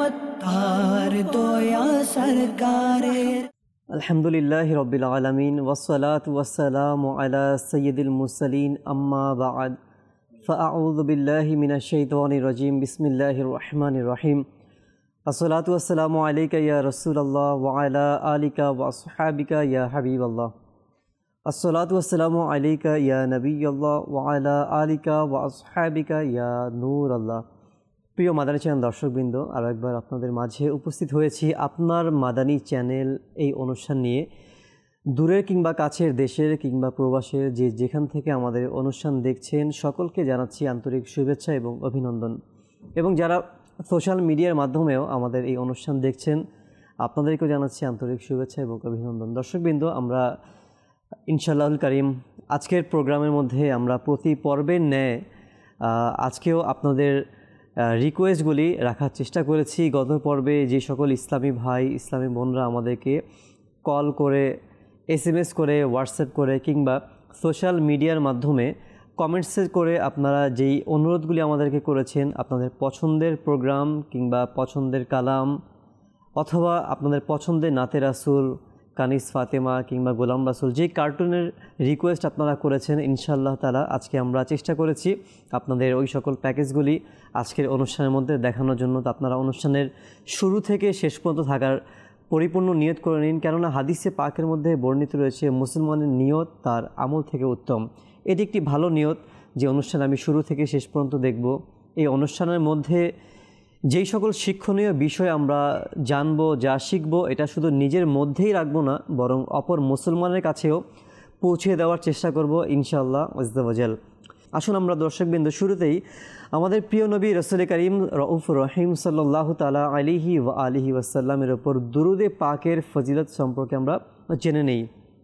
তার দয়া সরকারের। আলহামদুলিল্লাহি রাব্বিল আলামিন ওয়াসসালাতু ওয়াসসালামু আলা সাইয়্যিদিল মুরসালিন আম্মা বা'দ ফাআউযু বিল্লাহি মিনাশ শাইতানির রাজীম বিসমিল্লাহির রহমানির রহিম আসসালাতু ওয়াসসালামু আলাইকা ইয়া রাসূলুল্লাহ ওয়া আলা আলিকা ওয়া আসহাবিকা ইয়া হাবিবাল্লাহ আসসালাতু ওয়াসসালামু আলাইকা ইয়া নবিয়্যাল্লাহ ওয়া আলা আলিকা ওয়া আসহাবিকা ইয়া নূরাল্লাহ। প্রিয় মাদানী চ্যানেল দর্শকবৃন্দ, আরও একবার আপনাদের মাঝে উপস্থিত হয়েছি আপনার মাদানী চ্যানেল এই অনুষ্ঠান নিয়ে। দূরের কিংবা কাছের, দেশের কিংবা প্রবাসের যে যেখান থেকে আমাদের অনুষ্ঠান দেখছেন সকলকে জানাচ্ছি আন্তরিক শুভেচ্ছা এবং অভিনন্দন। এবং যারা সোশ্যাল মিডিয়ার মাধ্যমেও আমাদের এই অনুষ্ঠান দেখছেন আপনাদেরকেও জানাচ্ছি আন্তরিক শুভেচ্ছা এবং অভিনন্দন। দর্শকবৃন্দ, আমরা ইনশাআল্লাহুল কারীম আজকের প্রোগ্রামের মধ্যে আমরা প্রতি পর্বের ন্যায় আজকেও আপনাদের রিকোয়েস্টগুলি রাখার চেষ্টা করেছি। গত পর্বে যে সকল ইসলামী ভাই, ইসলামী বোনরা আমাদেরকে কল করে, SMS করে, হোয়াটসঅ্যাপ করে কিংবা সোশ্যাল মিডিয়ার মাধ্যমে কমেন্টসে করে আপনারা যেই অনুরোধগুলি আমাদেরকে করেছেন, আপনাদের পছন্দের প্রোগ্রাম কিংবা পছন্দের কালাম অথবা আপনাদের পছন্দের নাতে রাসূল, কানিস ফাতেমা কিংবা গোলাম রাসূল, যে কার্টুনের রিকোয়েস্ট আপনারা করেছেন, ইনশাআল্লাহ তাআলা আজকে আমরা চেষ্টা করেছি আপনাদের ওই সকল প্যাকেজগুলি আজকের অনুষ্ঠানের মধ্যে দেখানোর জন্য। তো আপনারা অনুষ্ঠানের শুরু থেকে শেষ পর্যন্ত থাকার পরিপূর্ণ নিয়ত করে নিন, কেননা হাদিসে পাকের মধ্যে বর্ণিত রয়েছে মুসলমানের নিয়ত তার আমল থেকে উত্তম। এটি একটি ভালো নিয়ত যে অনুষ্ঠান আমি শুরু থেকে শেষ পর্যন্ত দেখব। এই অনুষ্ঠানের মধ্যে যেই সকল শিক্ষণীয় বিষয় আমরা জানবো, যা শিখব, এটা শুধু নিজের মধ্যেই রাখবো না, বরং অপর মুসলমানের কাছেও পৌঁছে দেওয়ার চেষ্টা করব ইনশাআল্লাহ আযজা ওয়া জাল। আসুন আমরা দর্শকবৃন্দ শুরুতেই আমাদের প্রিয় নবী রাসূল করিম রউফুর রহিম সাল্লাল্লাহু তাআলা আলাইহি ওয়া আলিহি ওয়াসাল্লামের ওপর দুরুদে পাকের ফজিলত সম্পর্কে আমরা জেনে নেই।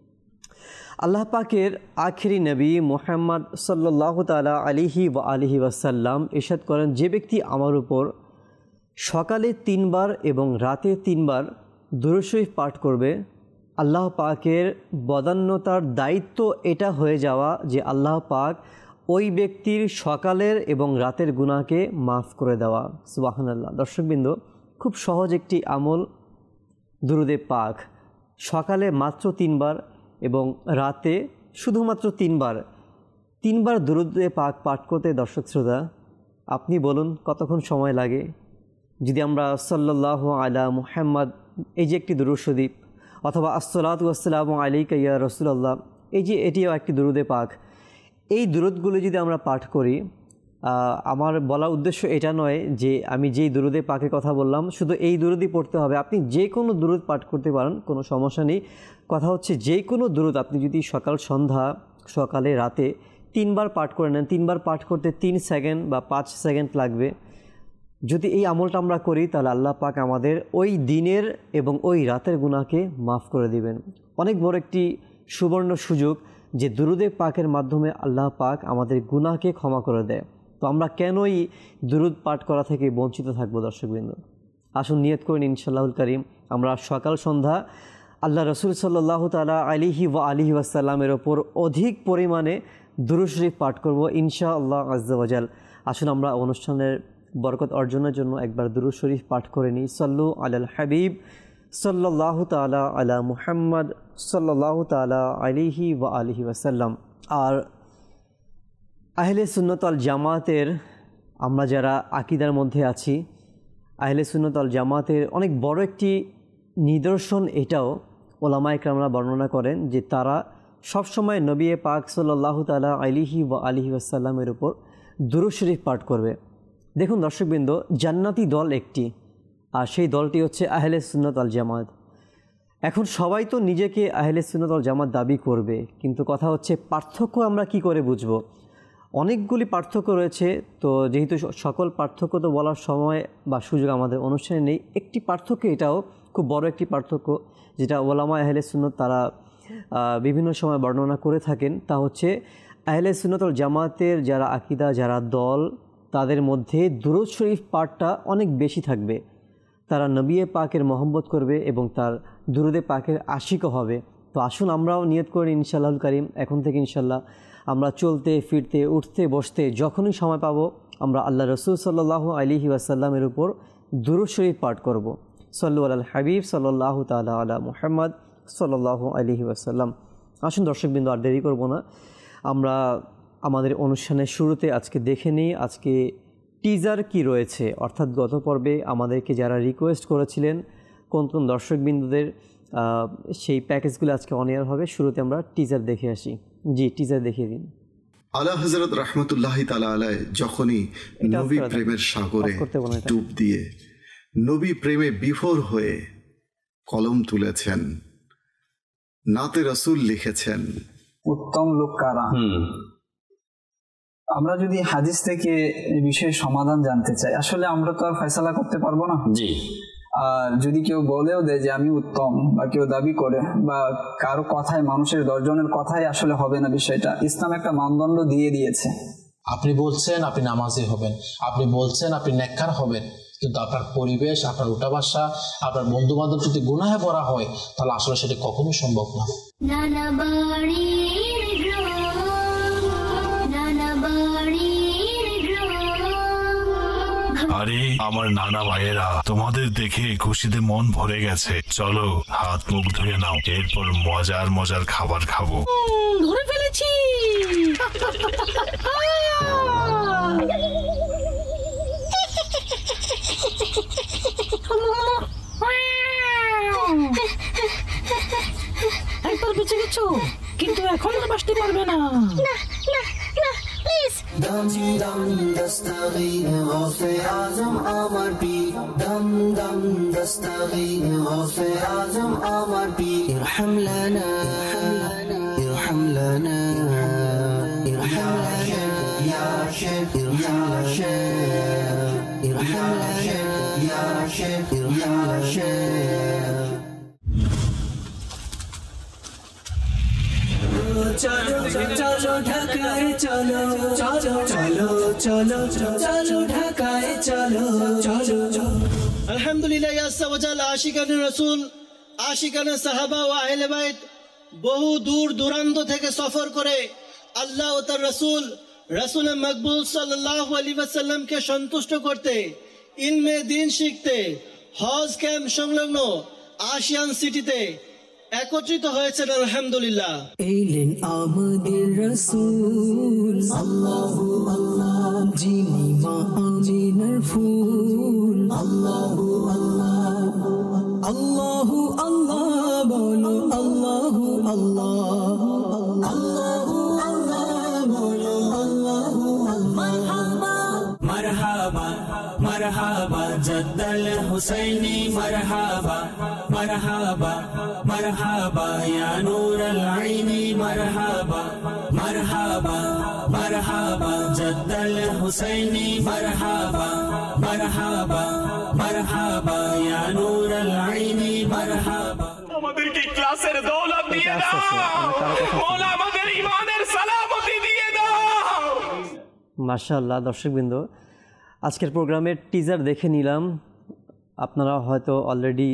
আল্লাহ পাকের আখেরি নবী মুহাম্মদ সাল্লাল্লাহু তাআলা আলাইহি ওয়া আলিহি ওয়াসাল্লাম ইরশাদ করেন, যে ব্যক্তি আমার উপর সকালে 3 বার এবং রাতে 3 বার দুরূদ শরীফ পাঠ করবে, আল্লাহ পাকের বদান্যতার দায়িত্ব এটা হয়ে যাওয়া যে আল্লাহ পাক ওই ব্যক্তির সকালের এবং রাতের গুনাহকে মাফ করে দেওয়া। সুবহানাল্লাহ। দর্শকবৃন্দ, খুব সহজ একটি আমল দুরুদে পাক। সকালে মাত্র 3 বার এবং রাতে শুধুমাত্র 3 বার 3 বার দুরুদে পাক পাঠ করতে দর্শক শ্রোতা আপনি বলুন কতক্ষণ সময় লাগে? যদি আমরা সাল্লাল্লাহু আলা মুহাম্মদ, এই যে একটি দুরূদ শরীফ, অথবা আসসালাতু ওয়াসসালামু আলাইকা ইয়া রাসূলুল্লাহ, এই যে এটিও একটি দুরুদে পাক, এই দুরুদগুলো যদি আমরা পাঠ করি, আমার বলার উদ্দেশ্য এটা নয় যে আমি যেই দুরুদে পাকের কথা বললাম শুধু এই দুরুদই পড়তে হবে। আপনি যে কোনো দুরুদ পাঠ করতে পারেন, কোনো সমস্যা নেই। কথা হচ্ছে যে কোনো দুরুদ আপনি যদি সকাল সন্ধ্যা, সকালে রাতে 3 বার পাঠ করে নেন, 3 বার পাঠ করতে 3 সেকেন্ড বা 5 সেকেন্ড লাগবে। যদি এই আমলটা আমরা করি তাহলে আল্লাহ পাক আমাদের ওই দিনের এবং ওই রাতের গুনাহকে মাফ করে দিবেন। অনেক বড় একটি সুবর্ণ সুযোগ যে দুরুদে পাকের মাধ্যমে আল্লাহ পাক আমাদের গুনাহকে ক্ষমা করে দেয়। তো আমরা কেনই দুরুদ পাঠ করা থেকে বঞ্চিত থাকবো? দর্শকবৃন্দ, আসুন নিয়ত করেন ইনশাআল্লাহুল কারীম আমরা সকাল সন্ধ্যা আল্লাহ রাসূল সাল্লাল্লাহু তাআলা আলাইহি ওয়া আলিহি ওয়াসাল্লামের ওপর অধিক পরিমাণে দুরূদ শরীফ পাঠ করব ইনশাআল্লাহ আযজা ওয়া জাল। আসুন আমরা অনুষ্ঠানের বরকত অর্জনের জন্য একবার দুরূদ শরীফ পাঠ করে নিই। সাল্লু আলাল হাবিব সাল্লাল্লাহু তাআলা আলা মুহাম্মদ সাল্লাল্লাহু তাআলা আলাইহি ওয়া আলিহি ওয়াসাল্লাম। আর আহলে সুন্নাত ওয়াল জামাতের আমরা যারা আকীদার মধ্যে আছি, আহলে সুন্নাত ওয়াল জামাতের অনেক বড় একটি নিদর্শন এটাও, ওলামায়ে কেরামরা বর্ণনা করেন যে তারা সবসময় নবী পাক সাল্লাল্লাহু তাআলা আলাইহি ওয়া আলিহি ওয়াসাল্লামের উপর দুরূদ শরীফ পাঠ করবে। দেখুন দর্শকবৃন্দ, জান্নাতি দল একটি, আর সেই দলটি হচ্ছে আহলে সুন্নাত ওয়াল জামাত। এখন সবাই তো নিজেকে আহলে সুন্নাত ওয়াল জামাত দাবি করবে, কিন্তু কথা হচ্ছে পার্থক্য আমরা কি করে বুঝব? অনেকগুলি পার্থক্য রয়েছে, তো যেহেতু সকল পার্থক্য তো বলার সময় বা সুযোগ আমাদের অনুষ্ঠানে নেই, একটি পার্থক্য এটাও খুব বড় একটি পার্থক্য যেটা ওলামা আহলে সুন্নাত তারা বিভিন্ন সময় বর্ণনা করে থাকেন, তা হচ্ছে আহলে সুন্নাত ওয়াল জামাতের যারা আকীদা, যারা দল, তাদের মধ্যে দুরূদ শরীফ পাঠটা অনেক বেশি থাকবে। তারা নবী পাকের মহব্বত করবে এবং তার দুরুদে পাকের আশিকও হবে। তো আসুন আমরাও নিয়ত করি ইনশাআল্লাহুল কারীম এখন থেকে ইনশাআল্লাহ আমরা চলতে ফিরতে, উঠতে বসতে যখনই সময় পাবো আমরা আল্লাহ রাসূল সাল্লাল্লাহু আলাইহি ওয়াসাল্লামের উপর দুরূদ শরীফ পাঠ করব। সাল্লু আলাল হাবিব সাল্লাল্লাহু তাআলা আলা মুহাম্মদ সাল্লাল্লাহু আলাইহি ওয়াসাল্লাম। আসুন দর্শকবৃন্দ, আর দেরি করব না, আমরা আমাদের অনুষ্ঠানের শুরুতে আজকে দেখে নিই আজকে টিজার কি রয়েছে, অর্থাৎ গত পর্বে আমাদেরকে যারা রিকোয়েস্ট করেছিলেন কোন কোন দর্শকবৃন্দদের সেই প্যাকেজগুলো আজকে অন এয়ার হবে। শুরুতে আমরা টিজার দেখে আসি। জি, টিজার দেখিয়ে দিন। আলা হযরত রাহমাতুল্লাহি তাআলা আলাইহি যখনই নবী প্রেমের সাগরে ডুব দিয়ে নবী প্রেমে বিভোর হয়ে কলম তুলেছেন, নাতে রাসূল লিখেছেন। উত্তম লোক কারা? আমরা যদি হাদিস থেকে এই বিষয়ে সমাধান জানতে চাই, আসলে আমরা তো আর ফয়সালা করতে পারবো না। জি। আর যদি কেউ বলেও দেয় যে আমি উত্তম, বা কেউ দাবি করে, বা কারো কথায়, মানুষের 10 জনের কথাই আসলে হবে না বিষয়টা। ইসলাম একটা মানদণ্ড দিয়ে দিয়েছে। আপনি বলছেন আপনি নামাজি হবেন, আপনি বলছেন আপনি নেককার হবেন, কিন্তু আপনার পরিবেশ, আপনার উঠা বাসা, আপনার বন্ধু বান্ধব যদি গুনাহে ভরা হয়, তাহলে আসলে সেটা কখনোই সম্ভব না। আরে আমার নানা ভাইয়েরা, তোমাদের দেখে খুশিতে মন ভরে গেছে। চলো হাত মুখ ধুয়ে নাও, এরপর মজার মজার খাবার খাবো। ধরে ফেলেছি। একবার বেঁচে গেছো, কিন্তু এখন আর বাঁচতে পারবে না। دم دم دستغیر غوث اعظم آمر پیر دم دم دستغیر غوث اعظم آمر پیر ارحم لنا ارحم لنا ارحم لنا یا شیخ ارحم لنا ارحم لنا یا شیخ ارحم لنا চলো চলো ঢাকায় চলো চলো চলো চলো চলো ঢাকায় চলো চলো। আলহামদুলিল্লাহ আযজা ওয়া জাল আশিকানে রাসূল, আশিকানে সাহাবা ও আহলে বাইত বহু দূর দূরান্ত থেকে সফর করে আল্লাহ ও তার রাসূল মকবুল সাল্লাল্লাহু আলাইহি ওয়াসাল্লামকে সন্তুষ্ট করতে, ইলমে দ্বীন শিখতে হজ ক্যাম্প সংলগ্ন আশিয়ান সিটিতে একত্রিত হয়েছেন। আলহামদুলিল্লাহ। এলেন আমাদের রাসূল আল্লাহু আল্লাহ, যিনি মা আমিনার ফুল। আল্লাহু আল্লাহ আল্লাহু আল্লাহ বলো, আল্লাহু আল্লাহ আল্লাহু আল্লাহ বলো, আল্লাহু আল্লাহ। মারহাবা মারহাবা জদ্দাল হুসাইনি, মারহাবা মারহাবা মারহাবা ইয়া নূরাল আইনি, মারহাবা মারহাবা মারহাবা জদ্দাল হুসাইনি, মারহাবা মারহাবা মারহাবা ইয়া নূরাল আইনি, মারহাবা। আমাদেরকে ক্লাসের দৌলত দিয়ে দাও, মওলা আমাদের ঈমানের সালামতি দিয়ে দাও। মাশাআল্লাহ। দর্শকবৃন্দ, আজকের প্রোগ্রামের টিজার দেখে নিলাম। আপনারা হয়তো অলরেডি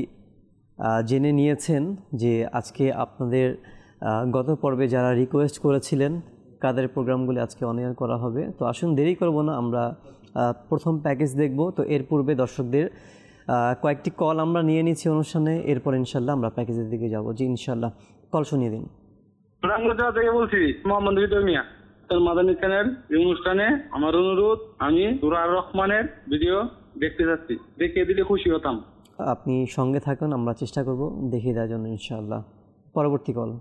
জেনে নিয়েছেন যে আজকে আপনাদের গত পর্বে যারা রিকোয়েস্ট করেছিলেন কাদের প্রোগ্রামগুলি আজকে অন এয়ার করা হবে। তো আসুন দেরি করব না, আমরা প্রথম প্যাকেজ দেখব। তো এর পূর্বে দর্শকদের কয়েকটি কল আমরা নিয়ে নিচ্ছি অনুষ্ঠানে, এরপর ইনশাল্লাহ আমরা প্যাকেজের দিকে যাব। জি ইনশাল্লাহ, কল শুনিয়ে দিন। থেকে বলছি মোহাম্মদ হৃদয় মিয়া, তোর মাদানী চ্যানেল এই অনুষ্ঠানে আমার অনুরোধ, আমি দুরার রহমানের ভিডিও দেখতে যাচ্ছি, দেখিয়ে দিলে খুশি হতাম। আপনি সঙ্গে থাকুন, আমরা চেষ্টা করব দেখিয়ে দেওয়ার জন্য ইনশাআল্লাহ। পরবর্তী কল।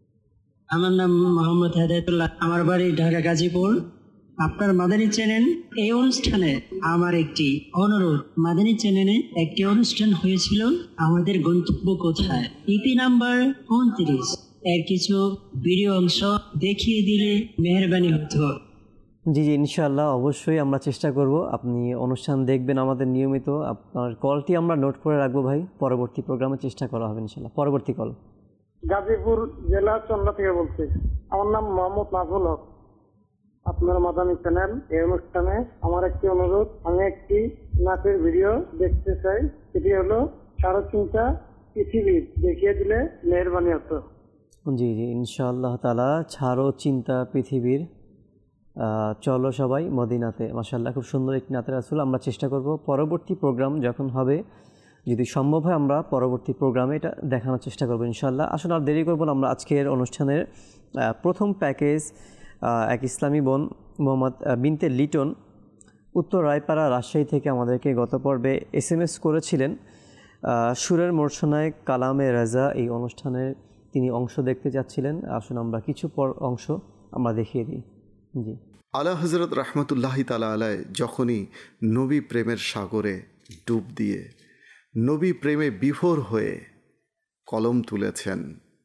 আমার নাম মোহাম্মদ হেদায়েতুল্লাহ, আমার বাড়ি ঢাকা গাজীপুর। আপনার মাদানী চ্যানেল এই অনুষ্ঠানে আমার একটি অনুরোধ। মাদানী চ্যানেলে একটি অনুষ্ঠান হয়েছিল আমাদের গন্তব্য কোথায়, ইপি নাম্বার 29, এর কিছু ভিডিও অংশ দেখিয়ে দিলে মেহেরবানি হতো। জি জি ইনশাআল্লাহ, অবশ্যই আমরা চেষ্টা করব। আপনি অনুষ্ঠান দেখবেন আমাদের নিয়মিত, আপনার কলটি আমরা নোট করে রাখবো ভাই, পরবর্তী প্রোগ্রামে চেষ্টা করা হবে ইনশাআল্লাহ। পরবর্তী কল। গাজীপুর জেলা চন্দ্রা থেকে বলছি, আমার নাম মোহাম্মদ নাজুল হক। আপনার মাদানী চ্যানেল এই অনুষ্ঠানে আমার একটি অনুরোধ, আমি একটি নাচের ভিডিও দেখতে চাই, সেটি হলো সারচিন্তা পৃথিবীর, দেখিয়ে দিলে মেহেরবানি হতো। জি জি ইনশাআল্লাহ তাআলা, ছাড়ো চিন্তা পৃথিবীর চলো সবাই মদিনাতে। মাশাআল্লাহ, খুব সুন্দর একটি নাতে রাসূল। আমরা চেষ্টা করব পরবর্তী প্রোগ্রাম যখন হবে, যদি সম্ভব হয় আমরা পরবর্তী প্রোগ্রামে এটা দেখানোর চেষ্টা করবো ইনশাআল্লাহ। আসলে আর দেরি করবো না, আমরা আজকের অনুষ্ঠানের প্রথম প্যাকেজ এক ইসলামী বোন মোহাম্মদ বিনতে লিটন উত্তর রায়পাড়া রাজশাহী থেকে আমাদেরকে গত পর্বে SMS করেছিলেন। সুরের মোর্শনায় কালামে রাজা এই অনুষ্ঠানের তিনি অংশ দেখতে যাচ্ছিলেন। আসুন আমরা কিছু অংশ আমরা দেখিয়ে দিই। জি, আলা হযরত রাহমাতুল্লাহি তাআলা আলাইহি যখনই নবী প্রেমের সাগরে ডুব দিয়ে নবী প্রেমে বিভোর হয়ে কলম তুলেছেন,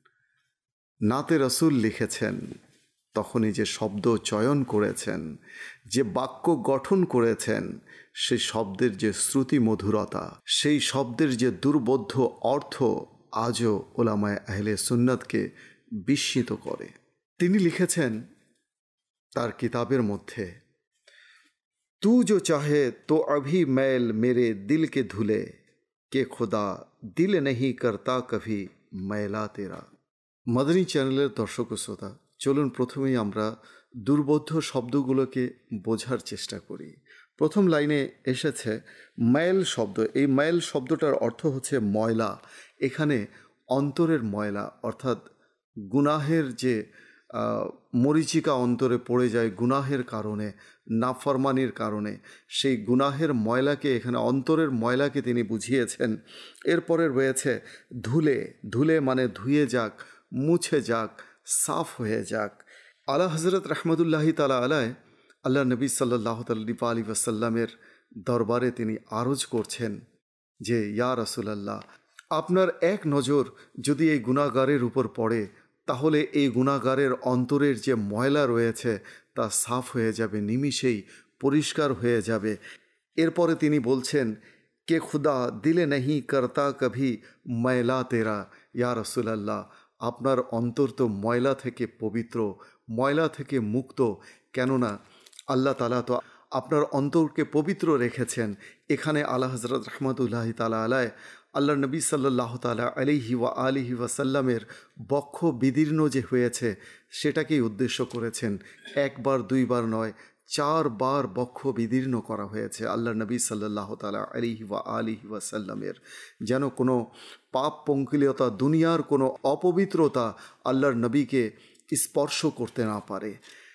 নাতে রসুল লিখেছেন, তখনই যে শব্দ চয়ন করেছেন, যে বাক্য গঠন করেছেন, সেই শব্দের যে শ্রুতি মধুরতা, সেই শব্দের যে দুর্বোধ্য অর্থ আজও ওলামায়ে আহলে সুন্নাতকে বিস্মিত করে। তিনি লিখেছেন তার কিতাবের মধ্যে, তু जो चाहे तो अभी मैल मेरे दिल के धुले के खुदा दिल नहीं करता कभी मैला तेरा। মাদানী চ্যানেলের দর্শক ও শ্রোতা, চলুন প্রথমেই আমরা দুর্বোধ্য শব্দগুলোকে বোঝার চেষ্টা করি। প্রথম লাইনে এসেছে মাইল শব্দ। এই মাইল শব্দটার অর্থ হচ্ছে ময়লা। এখানে অন্তরের ময়লা, অর্থাৎ গুনাহের যে মরিচিকা অন্তরে পড়ে যায় গুনাহের কারণে, নাফরমানির কারণে, সেই গুনাহের ময়লাকে, এখানে অন্তরের ময়লাকে তিনি বুঝিয়েছেন। এরপরে রয়েছে ধুলে। ধুলে মানে ধুয়ে যাক, মুছে যাক, সাফ হয়ে যাক। আলা হযরত রাহমাতুল্লাহি তাআলা আলাইহি আল্লাহ নবী সাল্লাল্লাহু আলাইহি ওয়াসাল্লামের দরবারে তিনি আরজ করছেন যে, ইয়া রাসূলুল্লাহ, আপনার এক নজর যদি এই গুনাহগারের উপর পড়ে, তাহলে এই গুনাহগারের অন্তরের যে ময়লা রয়েছে তা সাফ হয়ে যাবে, নিমিষেই পরিষ্কার হয়ে যাবে। এরপরে তিনি বলছেন, কে খুদা দিলে নেহি করতা কভি ময়লা তেরা। ইয়া রাসূলুল্লাহ, আপনার অন্তর তো ময়লা থেকে পবিত্র, ময়লা থেকে মুক্ত, কেননা আল্লাহ তাআলা তো আপনার অন্তরকে পবিত্র রেখেছেন। এখানে আলা হযরত রাহমাতুল্লাহি তাআলা আলাইহি আল্লাহ নবী সাল্লাল্লাহু তাআলা আলাইহি ওয়া আলিহি ওয়াসাল্লামের বক্ষ বিদীর্ণ যে হয়েছে সেটাকেই উদ্দেশ্য করেছেন। একবার দুইবার নয়, 4 বার বক্ষ বিদীর্ণ করা হয়েছে আল্লাহ নবী সাল্লাল্লাহু তাআলা আলাইহি ওয়া আলিহি ওয়াসাল্লামের, যেন কোনো পাপ পঙ্কিলতা, দুনিয়ার কোনো অপবিত্রতা আল্লাহর নবীকে স্পর্শ করতে না পারে।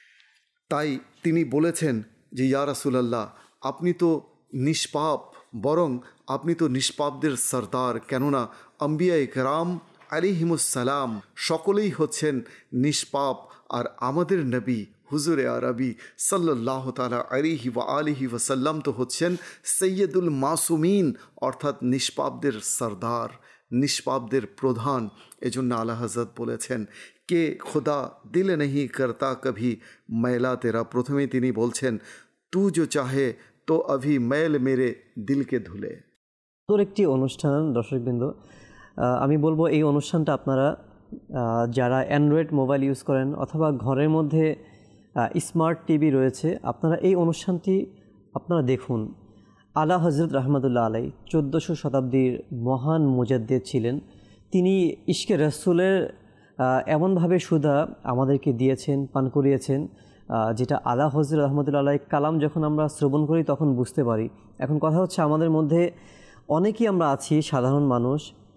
তাই তিনি বলেছেন যে, ইয়া রাসূলুল্লাহ, আপনি তো নিষ্পাপ, বরং আপনি তো নিষ্পাপদের সরদার, কেননা আম্বিয়ায়ে কেরাম আলাইহিমুস সালাম সকলেই হচ্ছেন নিষ্পাপ, আর আমাদের নবী হুজুরে আরবি সাল্লাল্লাহু তাআলা আলাইহি ওয়া আলিহি ওয়াসাল্লাম তো হচ্ছেন সৈয়দুল মাসুমিন, অর্থাৎ নিষ্পাপদের সরদার, নিষ্পাপদের প্রধান। এজন্য আলা হযরত বলেছেন, কে খুদা দিল नहीं करता कभी मैला तेरा। প্রথমেই তিনি বলছেন, তু जो चाहे তো अभी मैल मेरे दिल के धुले। তোর একটি অনুষ্ঠান দর্শকবৃন্দ, আমি বলবো এই অনুষ্ঠানটা আপনারা যারা অ্যান্ড্রয়েড মোবাইল ইউজ করেন অথবা ঘরের মধ্যে স্মার্ট টিভি রয়েছে, আপনারা এই অনুষ্ঠানটি আপনারা দেখুন। আলা হযরত রাহমাতুল্লাহ আলাইহি 1400 শতাব্দীর মহান মুজাদ্দিদ ছিলেন। তিনি ইশকে রাসূলের এমনভাবে সুধা আমাদেরকে দিয়েছেন, পান করিয়েছেন, যেটা আলা হযরত রাহমাতুল্লাহ আলাইহি কালাম যখন আমরা শ্রবণ করি তখন বুঝতে পারি। এখন কথা হচ্ছে, আমাদের মধ্যে অনেকেই আমরা আছি সাধারণ মানুষ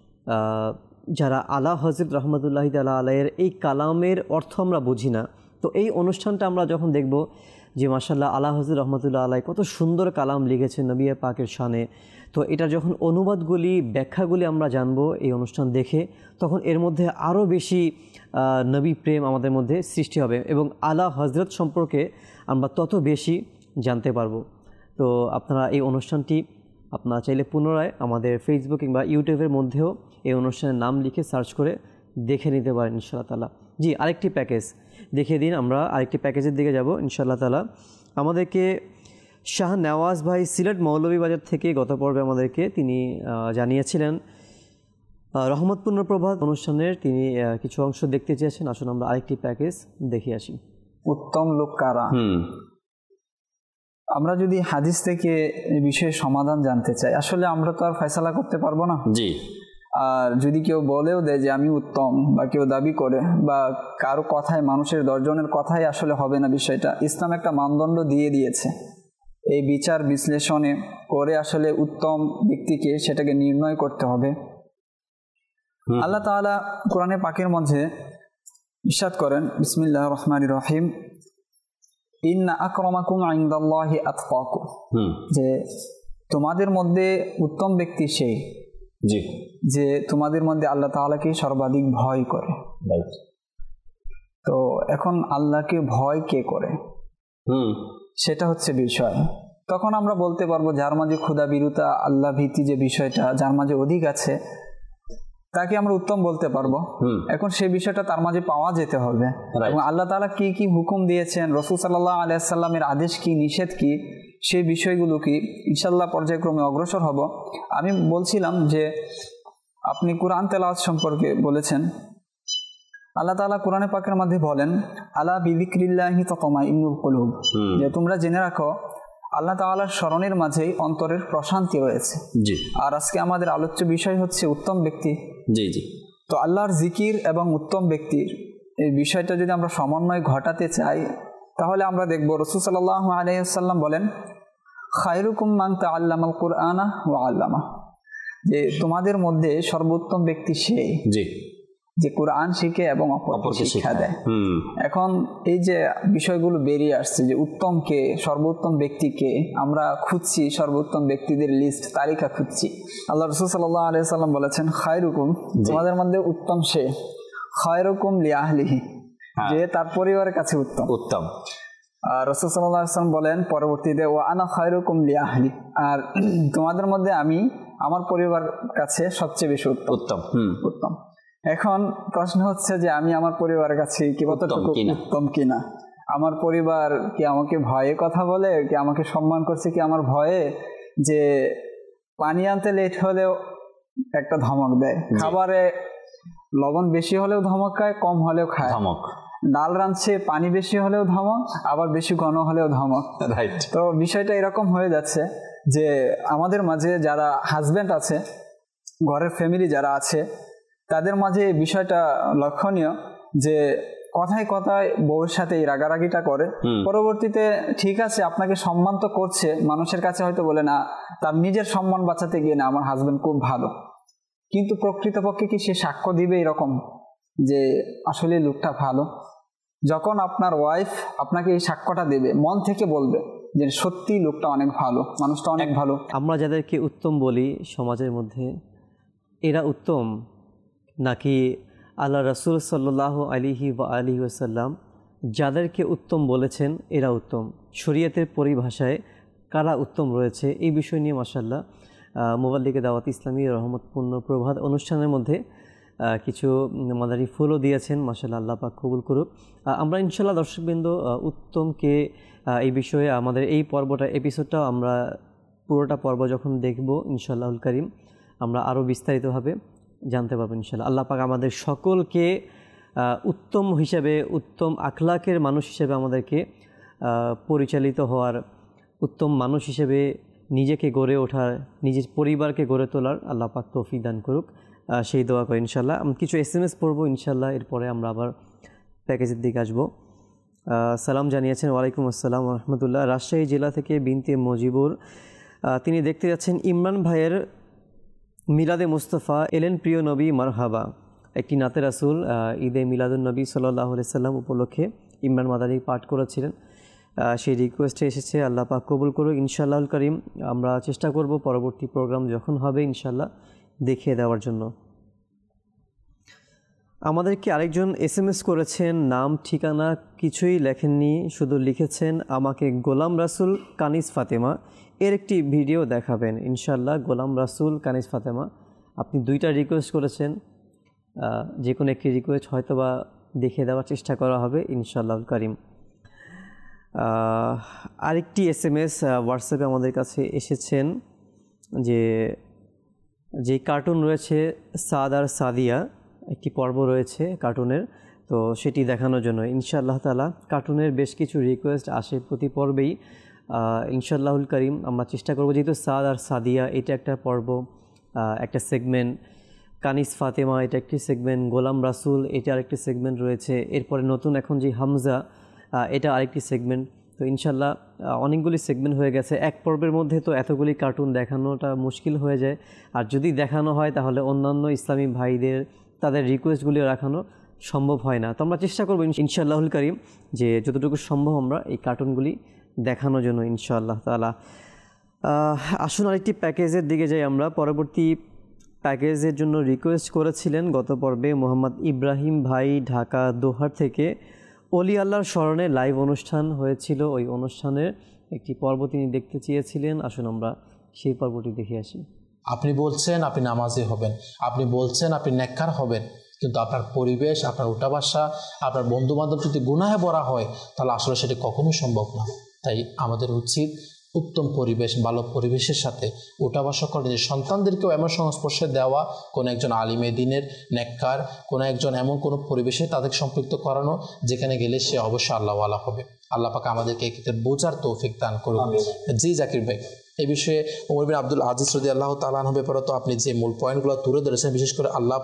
যারা আলা হযরত রাহমাতুল্লাহি তাআলা আলাইহির এই কালামের অর্থ আমরা বুঝি না। তো এই অনুষ্ঠানটা আমরা যখন দেখব যে মাশাআল্লাহ আলা হযরত রাহমাতুল্লাহ আলাইহি কত সুন্দর কালাম লিখেছেন নবী পাকের শানে, তো এটা যখন অনুবাদগুলি, ব্যাখ্যাগুলি আমরা জানবো এই অনুষ্ঠান দেখে, তখন এর মধ্যে আরও বেশি নবী প্রেম আমাদের মধ্যে সৃষ্টি হবে এবং আলা হযরত সম্পর্কে আমরা তত বেশি জানতে পারবো। তো আপনারা এই অনুষ্ঠানটি আপনারা চাইলে পুনরায় আমাদের ফেসবুক কিংবা ইউটিউবের মধ্যেও এই অনুষ্ঠানের নাম লিখে সার্চ করে দেখে নিতে পারেন ইনশাআল্লাহ তাআলা। জি, আরেকটি প্যাকেজ দেখিয়ে দিন, আমরা আরেকটি প্যাকেজের দিকে যাব ইনশাআল্লাহ তাআলা। আমাদেরকে শাহ নেওয়াজ ভাই সিলেট মৌলভীবাজার থেকে গত পর্বে আমাদেরকে তিনি জানিয়েছিলেন রহমতপূর্ণ প্রভাত অনুষ্ঠানের তিনি কিছু অংশ দেখতে চেয়েছেন। আসুন আমরা আরেকটি প্যাকেজ দেখে আসি। উত্তম লোক কারা? আমরা যদি হাদিস থেকে এই বিষয়ে সমাধান জানতে চাই, আসলে আমরা তো আর ফয়সালা করতে পারবো না। জি, আর যদি কেউ বলেও দেয় যে আমি উত্তম বা কেউ দাবি করে বা কারো কথায় মানুষের 10 জনের কথাই আসলে হবে না বিষয়টা, ইসলাম একটা মানদণ্ড দিয়ে দিয়েছে। এই বিচার বিশ্লেষণে করে আসলে উত্তম ব্যক্তিকে সেটাকে নির্ণয় করতে হবে। আল্লাহ তাআলা কোরআনে পাকের মধ্যে ইরশাদ করেন, বিসমিল্লাহির রহমানির রহিম, ইন্না আকরামাকুম ইনদাল্লাহি আতকাকুম, যে তোমাদের মধ্যে উত্তম ব্যক্তি সেই যে তোমাদের মধ্যে আল্লাহ তাআলাকে সর্বাধিক ভয় করে। তো এখন আল্লাহকে ভয় কে করে সেটা হচ্ছে বিষয়। তখন আমরা বলতে পারবো যার মাঝে ক্ষুধা বিরুতা আল্লাহ ভীতি যে বিষয়টা যার মাঝে অধিক আছে তাকে আমরা উত্তম বলতে পারবো। এখন সেই বিষয়টা তার মাঝে পাওয়া যেতে হবে এবং আল্লাহ তাআলা কি কি হুকুম দিয়েছেন, রাসূল সাল্লাল্লাহু আলাইহি ওয়াসাল্লামের আদেশ কি নিষেধ কি, সেই বিষয়গুলো কি ইনশাআল্লাহ পর্যায়ক্রমে অগ্রসর হব। আমি বলছিলাম যে আপনি কোরআন তেলাওয়াত সম্পর্কে বলেছেন, আল্লাহ তাআলা কোরআনে পাকের মধ্যে বলেন, আলা বিযিকরিল্লাহি তাতমাইন্নুল কুলুব, যে তোমরা জেনে রাখো আল্লাহ তাআলার স্মরণের মাঝেই অন্তরের প্রশান্তি রয়েছে। আর আজকে আমাদের আলোচ্য বিষয় হচ্ছে উত্তম ব্যক্তি। তো আল্লাহর জিকির এবং উত্তম ব্যক্তির এই বিষয়টা যদি আমরা সমন্বয় ঘটাতে চাই তাহলে আমরা দেখব রাসূল সাল্লাল্লাহু আলাইহি ওয়াসাল্লাম বলেন, খায়রুকুম মান তাআল্লামাল কুরআনা ওয়া আল্লামা, যে তোমাদের মধ্যে সর্বোত্তম ব্যক্তি সেই যে কোরআন শিখে এবং অপরকে শিক্ষা দেয়। এখন এই যে বিষয়গুলো বেরিয়ে আসছে যে উত্তম কে, সর্বোত্তম ব্যক্তিকে আমরা খুঁজছি, সর্বোত্তম ব্যক্তিদের লিস্ট তালিকা খুঁজছি। আল্লাহ রাসূল সাল্লাল্লাহু আলাইহি ওয়াসাল্লাম বলেছেন, খায়রুকুম, তোমাদের মধ্যে উত্তম সে, খায়রুকুম লিআহলিহি, যে তার পরিবারের কাছে উত্তম। আর রাসূল সাল্লাল্লাহু আলাইহি ওয়াসাল্লাম বলেন পরবর্তীতে, ওয়া আনা খায়রুকুম লিআহলি, আর তোমাদের মধ্যে আমি আমার পরিবার কাছে সবচেয়ে বেশি উত্তম। এখন প্রশ্ন হচ্ছে যে আমি আমার পরিবারের কাছে কি কতটুকু উত্তম কিনা? আমার পরিবার কি আমাকে ভয়ে কথা বলে, কি আমাকে সম্মান করছে, কি আমার ভয়ে যে পানি আনতে লেট হলেও একটা ধমক দেয়, খাবারে লবণ বেশি হলেও ধমক খায়, কম হলেও খায় ধমক, ডাল রাঁধছে পানি বেশি হলেও ধমক, আবার বেশি ঘন হলেও ধমক। তো বিষয়টা এরকম হয়ে যাচ্ছে যে আমাদের মাঝে যারা হাজবেন্ড আছে, ঘরের ফ্যামিলি যারা আছে, তাদের মাঝে বিষয়টা লক্ষণীয় যে কথায় কথায় বউয়ের সাথে এই রাগারাগিটা করে, পরবর্তীতে ঠিক আছে আপনাকে সম্মান তো করছে, মানুষের কাছে হয়তো বলে না, তার নিজের সম্মান বাঁচাতে গিয়ে না আমার হাজবেন্ড খুব ভালো, কিন্তু প্রকৃতপক্ষে কি সে সাক্ষ্য দিবে এরকম যে আসলে লোকটা ভালো? যখন আপনার ওয়াইফ আপনাকে এই সাক্ষ্যটা দেবে, মন থেকে বলবে যে সত্যি লোকটা অনেক ভালো, মানুষটা অনেক ভালো। আমরা যাদেরকে উত্তম বলি সমাজের মধ্যে, এরা উত্তম নাকি আল্লাহ রাসূল সাল্লাল্লাহু আলাইহি ওয়া আলিহি ওয়াসাল্লাম যাদেরকে উত্তম বলেছেন এরা উত্তম? শরীয়তের পরিভাষায় কারা উত্তম রয়েছে এই বিষয় নিয়ে মাশাআল্লাহ মুবাল্লিগে দাওয়াত ইসলামী রহমতপূর্ণ প্রভাত অনুষ্ঠানের মধ্যে কিছু মাদারি ফুলও দিয়েছেন, মাশাআল্লাহ, আল্লাহ পাক কবুল করুক। আমরা ইনশাআল্লাহ দর্শকবৃন্দ উত্তমকে এই বিষয়ে আমাদের এই পর্বটা এপিসোডটাও আমরা পুরোটা পর্ব যখন দেখব ইনশাআল্লাহুল কারীম আমরা আরও বিস্তারিতভাবে জানতে পারবো ইনশাআল্লাহ। আল্লাহ পাক আমাদের সকলকে উত্তম হিসেবে, উত্তম আখলাকের মানুষ হিসেবে আমাদেরকে পরিচালিত হওয়ার, উত্তম মানুষ হিসেবে নিজেকে গড়ে ওঠার, নিজের পরিবারকে গড়ে তোলার আল্লাহ পাক তৌফিক দান করুক, সেই দোয়া করি ইনশাআল্লাহ। আমি কিছু SMS পড়বো ইনশাআল্লাহ, এরপরে আমরা আবার প্যাকেজের দিকে আসবো। সালাম জানিয়েছেন, ওয়ালাইকুম আসসালাম ওয়া রাহমাতুল্লাহ, রাজশাহী জেলা থেকে বিনতে মজিবুর। তিনি দেখতে যাচ্ছেন ইমরান ভাইয়ের মিলাদে মুস্তফা এলেন প্রিয় নবী মারহাবা, একটি নাতে রাসূল ঈদে মিলাদুন নবী সাল্লাল্লাহু আলাইহি সাল্লাম উপলক্ষে ইমরান মাদানী পাঠ করেছিলেন, সেই রিকোয়েস্টে এসেছে। আল্লাহ পাক কবুল করুক ইনশাআল্লাহুল কারীম। আমরা চেষ্টা করব পরবর্তী প্রোগ্রাম যখন হবে ইনশাআল্লাহ দেখিয়ে দেওয়ার জন্য। আমাদেরকে আরেকজন SMS করেছেন, নাম ঠিকানা কিছুই লেখেননি, শুধু লিখেছেন আমাকে গোলাম রাসূল কানিজ ফাতেমা এর একটি ভিডিও দেখাবেন ইনশাআল্লাহ। গোলাম রাসূল কানিজ ফাতেমা, আপনি 2টা রিকোয়েস্ট করেছেন, যে কোনো একটি রিকোয়েস্ট হয়তো বা দেখিয়ে দেওয়ার চেষ্টা করা হবে ইনশাআল্লাহুল কারীম। আরেকটি SMS হোয়াটসঅ্যাপে আমাদের কাছে এসেছেন যে কার্টুন রয়েছে সাদ আর সাদিয়া, একটি পর্ব রয়েছে কার্টুনের, তো সেটি দেখানোর জন্য ইনশাআল্লাহ তাআলা। কার্টুনের বেশ কিছু রিকোয়েস্ট আসে প্রতি পর্বেই ইনশাআল্লাহুল কারীম। আমরা চেষ্টা করব, যেহেতু সাদ আর সাদিয়া এটা একটা পর্ব, একটা সেগমেন্ট, কানিস ফাতেমা, এটা একটি সেগমেন্ট। গোলাম রাসুল, এটা আরেকটি সেগমেন্ট রয়েছে। এরপরে নতুন এখন যে হামজা, এটা আরেকটি সেগমেন্ট। তো ইনশাল্লাহ অনেকগুলি সেগমেন্ট হয়ে গেছে। এক পর্বের মধ্যে তো এতগুলি কার্টুন দেখানোটা মুশকিল হয়ে যায়, আর যদি দেখানো হয় তাহলে অন্যান্য ইসলামী ভাইদের তাদের রিকোয়েস্টগুলি রাখানো সম্ভব হয় না। তো আমরা চেষ্টা করবো ইনশাআল্লাহুল কারীম যে যতটুকু সম্ভব আমরা এই কার্টুনগুলি দেখানোর জন্য ইনশাআল্লাহ তাআলা। আসুন আরেকটি প্যাকেজের দিকে যাই আমরা। পরবর্তী প্যাকেজের জন্য রিকোয়েস্ট করেছিলেন গত পর্বে মোহাম্মদ ইব্রাহিম ভাই, ঢাকা দোহার থেকে। অলি আল্লাহর স্মরণে লাইভ অনুষ্ঠান হয়েছিল, ওই অনুষ্ঠানের একটি পর্ব তিনি দেখতে চেয়েছিলেন। আসুন আমরা সেই পর্বটি দেখে আসি। আপনি বলছেন আপনি নামাজি হবেন, আপনি বলছেন আপনি নেককার হবেন, কিন্তু আপনার পরিবেশ, আপনার উঠাবাসা, আপনার বন্ধুবান্ধব যদি গুনাহে ভরা হয় তাহলে আসলে সেটি কখনোই সম্ভব না। তাই আমাদের উচিত উত্তম পরিবেশ, ভালো পরিবেশের সাথে উঠাবাসা করে নিজের সন্তানদেরকেও এমন সংস্পর্শে দেওয়া, কোনো একজন আলিমে দ্বীনের, নেককার, কোনো একজন এমন কোনো পরিবেশে তাদের সম্পৃক্ত করানো যেখানে গেলে সে অবশ্যই আল্লাহওয়ালা হবে। আল্লাহ পাক আমাদেরকে এই ক্ষেত্রে বোঝার তৌফিক দান করুন। জি জাকির ভাই, এই বিষয়ে ওমর বিন আব্দুল আজিজ রাদিয়াল্লাহু তাআলা আনহু ব্যাপারে তো আপনি যে মূল পয়েন্টগুলো তুলে ধরেছেন, বিশেষ করে আল্লাহ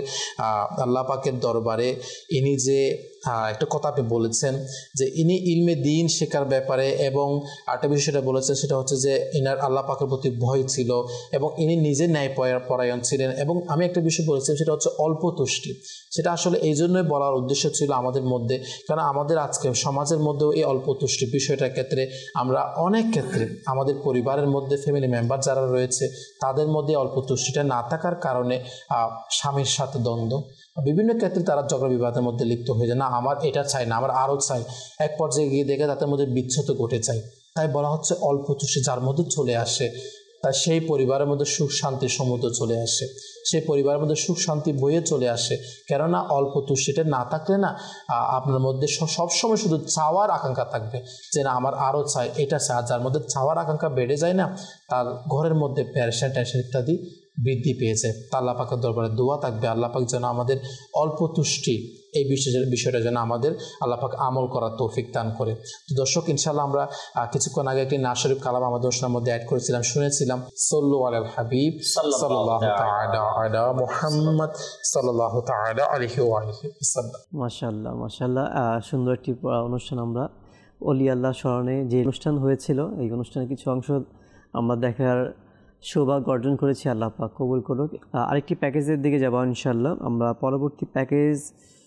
পাকের দরবারে ইনি যে একটা কথা আপনি বলেছেন যে ইনি ইলমে দ্বীন শেখার ব্যাপারে, এবং আরেকটা বিষয় সেটা বলেছেন সেটা হচ্ছে যে ইনার আল্লাহ পাকের প্রতি ভয় ছিল এবং ইনি নিজে ন্যায় পরায়ণ ছিলেন। এবং আমি একটা বিষয় বলেছিলাম সেটা হচ্ছে অল্প তুষ্টি। সেটা আসলে এই জন্যই বলার উদ্দেশ্য ছিল আমাদের মধ্যে, কারণ আমাদের আজকে সমাজের মধ্যেও এই অল্প তুষ্টি বিষয়টার ক্ষেত্রে আমরা অনেক ক্ষেত্রে আমাদের পরিবারের মধ্যে ফ্যামিলি মেম্বার যারা রয়েছে তাদের মধ্যে অল্প তুষ্টিটা না থাকার কারণে স্বামীর সাথে দ্বন্দ্ব, বিভিন্ন ক্ষেত্রে তারা ঝগড়া বিবাদের মধ্যে লিপ্ত হয়ে যায়। না আমার এটা চাই না, আমার আরও চাই, এক পর্যায়ে গিয়ে দেখে তাদের মধ্যে বিচ্ছেদ ঘটে যায়। তাই বলা হচ্ছে অল্প তুষ্টি যার মধ্যে চলে আসে তা সেই পরিবারের মধ্যে সুখ শান্তির সমুদ্র চলে আসে, সেই পরিবারের মধ্যে সুখ শান্তি বয়ে চলে আসে। কেননা অল্প তুষ্টিটা না থাকলে না আপনার মধ্যে সবসময় শুধু চাওয়ার আকাঙ্ক্ষা থাকবে যে না আমার আরও চাই, এটা চাই। আর যার মধ্যে চাওয়ার আকাঙ্ক্ষা বেড়ে যায় না তার ঘরের মধ্যে প্যারেশান টেনশন ইত্যাদি বৃদ্ধি পেয়েছে। তা আল্লাহ পাকের দরবারে দোয়া থাকবে আল্লাহ পাক যেন আমাদের অল্প তুষ্টি এই বিষয়টা যেন আমাদের আল্লাহ পাক আমল করার তৌফিক দান করে। তো দর্শক, ইনশাআল্লাহ আমরা কিছুক্ষণ আগে একটি নাজ শরীফ কালাম আমাদের অনুষ্ঠানের মধ্যে অ্যাড করেছিলাম, শুনেছিলাম সাল্লু আলাল হাবিব সাল্লাল্লাহু তাআলা আলা মুহাম্মদ সাল্লাল্লাহু তাআলা আলাইহি ওয়া আলিহি ওয়াসাল্লাম। মাশাআল্লাহ মাশাআল্লাহ, সুন্দর একটি অনুষ্ঠান। আমরা অলি আল্লাহ স্মরণে যে অনুষ্ঠান হয়েছিল এই অনুষ্ঠানের কিছু অংশ আমরা দেখার সৌভাগ্য অর্জন করেছি। আল্লাহ পাক কবুল করুক। আরেকটি প্যাকেজের দিকে যাব ইনশাআল্লাহ। আমরা পরবর্তী প্যাকেজ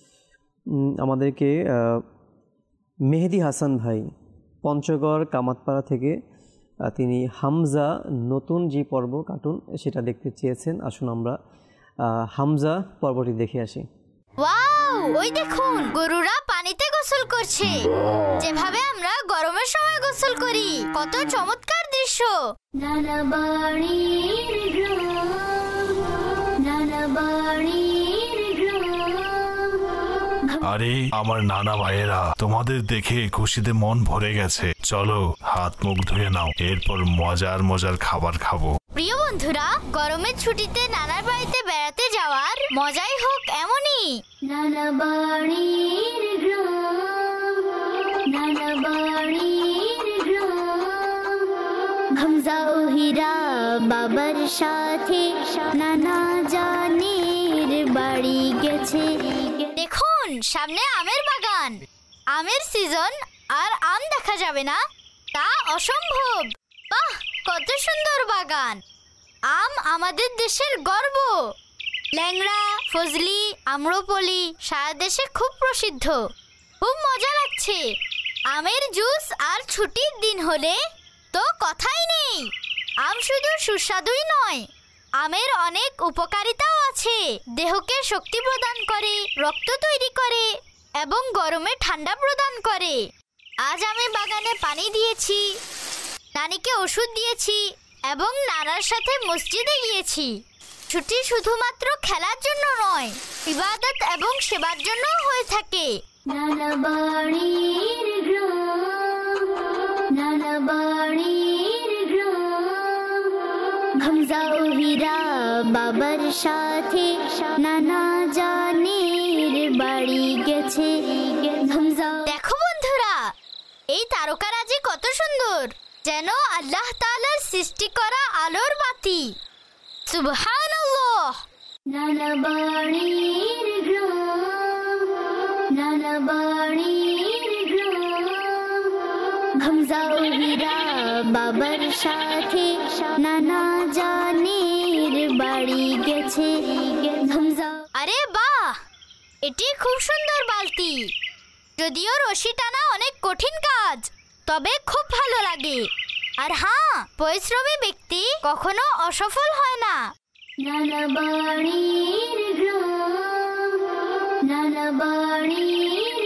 আমাদেরকে মেহেদি হাসান ভাই পঞ্চগড় কামাতপাড়া থেকে, তিনি হামজা নতুন যে পর্ব কার্টুন সেটা দেখতে চেয়েছেন। আসুন আমরা হামজা পর্বটি দেখে আসি। ওয়াও, ওই দেখুন গরুরা পানিতে গোসল করছে, যেভাবে আমরা গরমের সময় গোসল করি। কত চমৎকার দৃশ্য। আরে আমার নানা ভাইয়েরা, তোমাদের দেখে খুশিতে মন ভরে গেছে। চলো হাত মুখ ধুয়ে নাও, এরপর মজার মজার খাবার খাবো। প্রিয় বন্ধুরা, গরমের ছুটিতে নানার বাড়িতে বেড়াতে যাওয়ার মজাই হোক এমনই। নানা বাড়ির গ্রাম, নানা বাড়ির গ্রাম, হামজা ও হীরা বাবার সাথে নানা জানের বাড়ি গেছে। দেখুন সামনে আমের বাগান, আমের সিজন, আর আম দেখা যাবে না তা অসম্ভব। বাহ, কত সুন্দর বাগান। আম আমাদের দেশের গর্ব। ল্যাংড়া, ফজলি, আম্রপলি সারা দেশে খুব প্রসিদ্ধ। খুব মজা লাগছে। আমের জুস আর ছুটির দিন হলে তো কথাই নেই। আম শুধু সুস্বাদুই নয়, আমের অনেক উপকারিতাও আছে। দেহকে শক্তি প্রদান করে, রক্ত তৈরি করে এবং গরমে ঠান্ডা প্রদান করে। আজ আমি বাগানে পানি দিয়েছি, নানিকে ওষুধ দিয়েছি এবং নানার সাথে মসজিদে গিয়েছি। ছুটি শুধুমাত্র খেলার জন্য নয়, ইবাদত এবং সেবার জন্য হয়ে থাকে। নানা বাড়ির গ্রাম, নানা বাড়ির গ্রাম, হামজা ও হীরা বাবার সাথে নানা জানের বাড়ি গেছে। দেখো বন্ধুরা, এই তারকারাজি কত সুন্দর, যেন আল্লাহ তাআলার সৃষ্টি করা আলোর বাতি। সুবহানাল্লাহ। নানাবাড়ির গ্রাম, নানাবাড়ির গ্রাম, হামজা ও হীরা বাবার সাথে নানা জানের বাড়ি গেছে হামজা। আরে বাহ, এটি খুব সুন্দর বালতি। যদিও রশি টানা অনেক কঠিন কাজ, তবে খুব ভালো লাগে। আর হ্যাঁ, পরিশ্রমী ব্যক্তি কখনো অসফল হয় না। নানাবাড়ির গ্রাম, নানাবাড়ির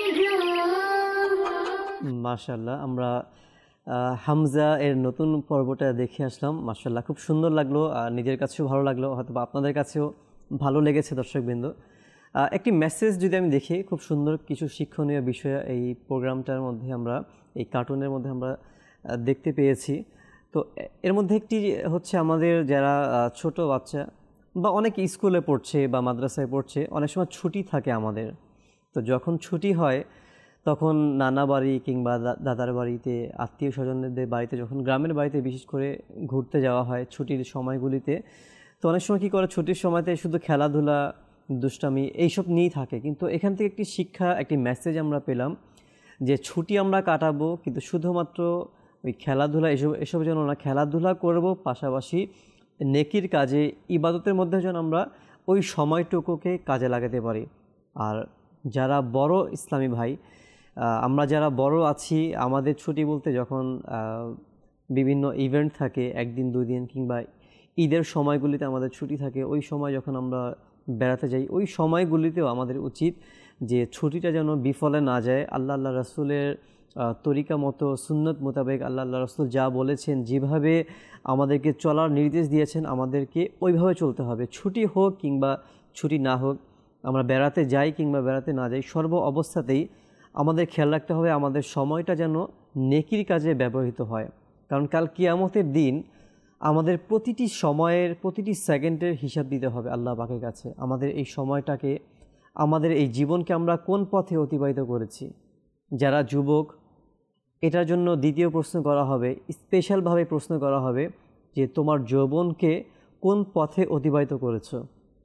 গ্রাম। মাশাআল্লাহ, আমরা হামজা এর নতুন পর্বটা দেখে আসলাম। মাশাআল্লাহ, খুব সুন্দর লাগলো, নিজের কাছেও ভালো লাগলো, হয়তো আপনাদের কাছেও ভালো লেগেছে দর্শকবৃন্দ। একটি মেসেজ যদি আমি দেখি, খুব সুন্দর কিছু শিক্ষণীয় বিষয় এই প্রোগ্রামটার মধ্যে আমরা, এই কার্টুনের মধ্যে আমরা দেখতে পেয়েছি। তো এর মধ্যে একটি হচ্ছে আমাদের যারা ছোট বাচ্চা বা অনেকে স্কুলে পড়ছে বা মাদ্রাসায় পড়ছে, অনেক সময় ছুটি থাকে আমাদের। তো যখন ছুটি হয় তখন নানা বাড়ি কিংবা দাদার বাড়িতে, আত্মীয় স্বজনদের বাড়িতে, যখন গ্রামের বাড়িতে বিশেষ করে ঘুরতে যাওয়া হয় ছুটির সময়গুলিতে, তো অনেক সময় কী করে, ছুটির সময়তে শুধু খেলাধুলা, দুষ্টামি এইসব নিয়েই থাকে। কিন্তু এখান থেকে একটি শিক্ষা, একটি মেসেজ আমরা পেলাম যে ছুটি আমরা কাটাবো, কিন্তু শুধুমাত্র ওই খেলাধুলা এসবের জন্য না, খেলাধুলা করব, পাশাপাশি নেকির কাজে, ইবাদতের মধ্যে যেন আমরা ওই সময়টুকুকে কাজে লাগাতে পারি। আর যারা বড় ইসলামী ভাই, আমরা যারা বড় আছি, আমাদের ছুটি বলতে যখন বিভিন্ন ইভেন্ট থাকে, একদিন দুদিন কিংবা ঈদের সময়গুলিতে আমাদের ছুটি থাকে, ওই সময় যখন আমরা বেড়াতে যাই, ওই সময়গুলিতেও আমাদের উচিত যে ছুটিটা যেন বিফলে না যায়। আল্লাহ রাসূলের তরিকা মতো, সুন্নত মোতাবেক আল্লাহ রাসূল যা বলেছেন, যেভাবে আমাদেরকে চলার নির্দেশ দিয়েছেন, আমাদেরকে ওইভাবে চলতে হবে। ছুটি হোক কিংবা ছুটি না হোক, আমরা বেড়াতে যাই কিংবা বেড়াতে না যাই, সর্ব অবস্থাতেই আমাদের খেয়াল রাখতে হবে আমাদের সময়টা যেন নেকির কাজে ব্যবহৃত হয়। কারণ কাল কিয়ামতের দিন আমাদের প্রতিটি সময়ের, প্রতিটি সেকেন্ডের হিসাব দিতে হবে আল্লাহ পাকের কাছে। আমাদের এই সময়টাকে, আমাদের এই জীবনকে আমরা কোন পথে অতিবাহিত করেছি। যারা যুবক, এটার জন্য দ্বিতীয় প্রশ্ন করা হবে, স্পেশালভাবে প্রশ্ন করা হবে যে তোমার যৌবনকে কোন পথে অতিবাহিত করেছো।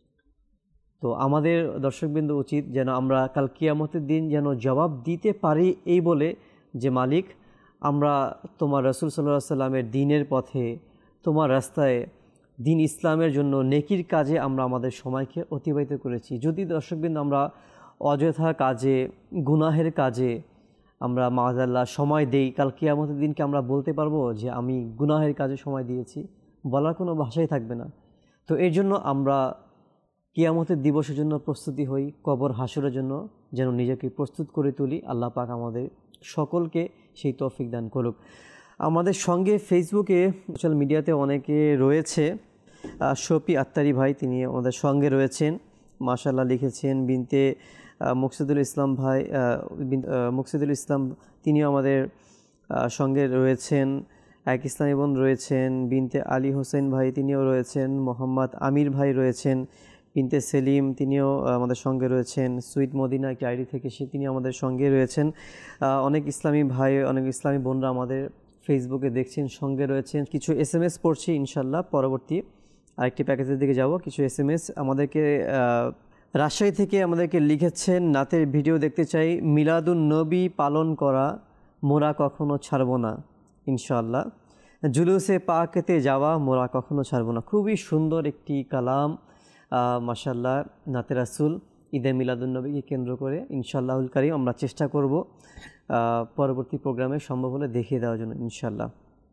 তো আমাদের দর্শকবৃন্দ উচিত যেন আমরা কাল কিয়ামতের দিন যেন জবাব দিতে পারি, এই বলে যে মালিক, আমরা তোমার রাসূল সাল্লাল্লাহু আলাইহি সাল্লামের দ্বীনের পথে, তোমার রাস্তায়, দ্বীন ইসলামের জন্য নেকির কাজে আমরা আমাদের সময়কে অতিবাহিত করেছি। যদি দর্শকবৃন্দ আমরা অযথা কাজে, গুনাহের কাজে আমরা মাআযাল্লাহ সময় দেই, কাল কিয়ামতের দিনকে আমরা বলতে পারবো যে আমি গুনাহের কাজে সময় দিয়েছি? বলার কোনো ভাষাই থাকবে না। তো এর জন্য আমরা কিয়ামতের দিবসের জন্য প্রস্তুতি হই, কবর হাসরের জন্য যেন নিজেকে প্রস্তুত করে তুলি। আল্লাহ পাক আমাদের সকলকে সেই তৌফিক দান করুক। আমাদের সঙ্গে ফেসবুকে, সোশ্যাল মিডিয়াতে অনেকে রয়েছে। শফি আত্তারি ভাই, তিনি আমাদের সঙ্গে রয়েছেন, মাশাআল্লাহ লিখেছেন। বিনতে মুকসিদুল ইসলাম ভাই, মুকসিদুল ইসলাম, তিনিও আমাদের সঙ্গে রয়েছেন। এক ইসলামী বোন রয়েছেন, বিনতে আলী হোসেন ভাই, তিনিও রয়েছেন। মোহাম্মদ আমির ভাই রয়েছেন। বিনতে সেলিম, তিনিও আমাদের সঙ্গে রয়েছেন। সুইট মদিনা একটি আইডি থেকে তিনি আমাদের সঙ্গে রয়েছেন। অনেক ইসলামী ভাই, অনেক ইসলামী বোনরা আমাদের ফেসবুকে দেখছেন, সঙ্গে রয়েছেন। কিছু SMS পড়ছি, ইনশাল্লাহ পরবর্তী আরেকটি প্যাকেজের দিকে যাব। কিছু SMS আমাদেরকে রাজশাহী থেকে আমাদেরকে লিখেছেন, নাতের ভিডিও দেখতে চাই, মিলাদুন নবী পালন করা মোরা কখনো ছাড়ব না ইনশাআল্লাহ, জুলুসে পাকেতে যাওয়া মোরা কখনো ছাড়ব না। খুবই সুন্দর একটি কালাম, মাশাআল্লাহ। নাতে রাসূল, ঈদে মিলাদুন নবীকে কেন্দ্র করে ইনশাআল্লাহুল কারীম আমরা চেষ্টা করব পরবর্তী প্রোগ্রামে সম্ভব হলে দেখিয়ে দেওয়ার জন্য ইনশাআল্লাহ।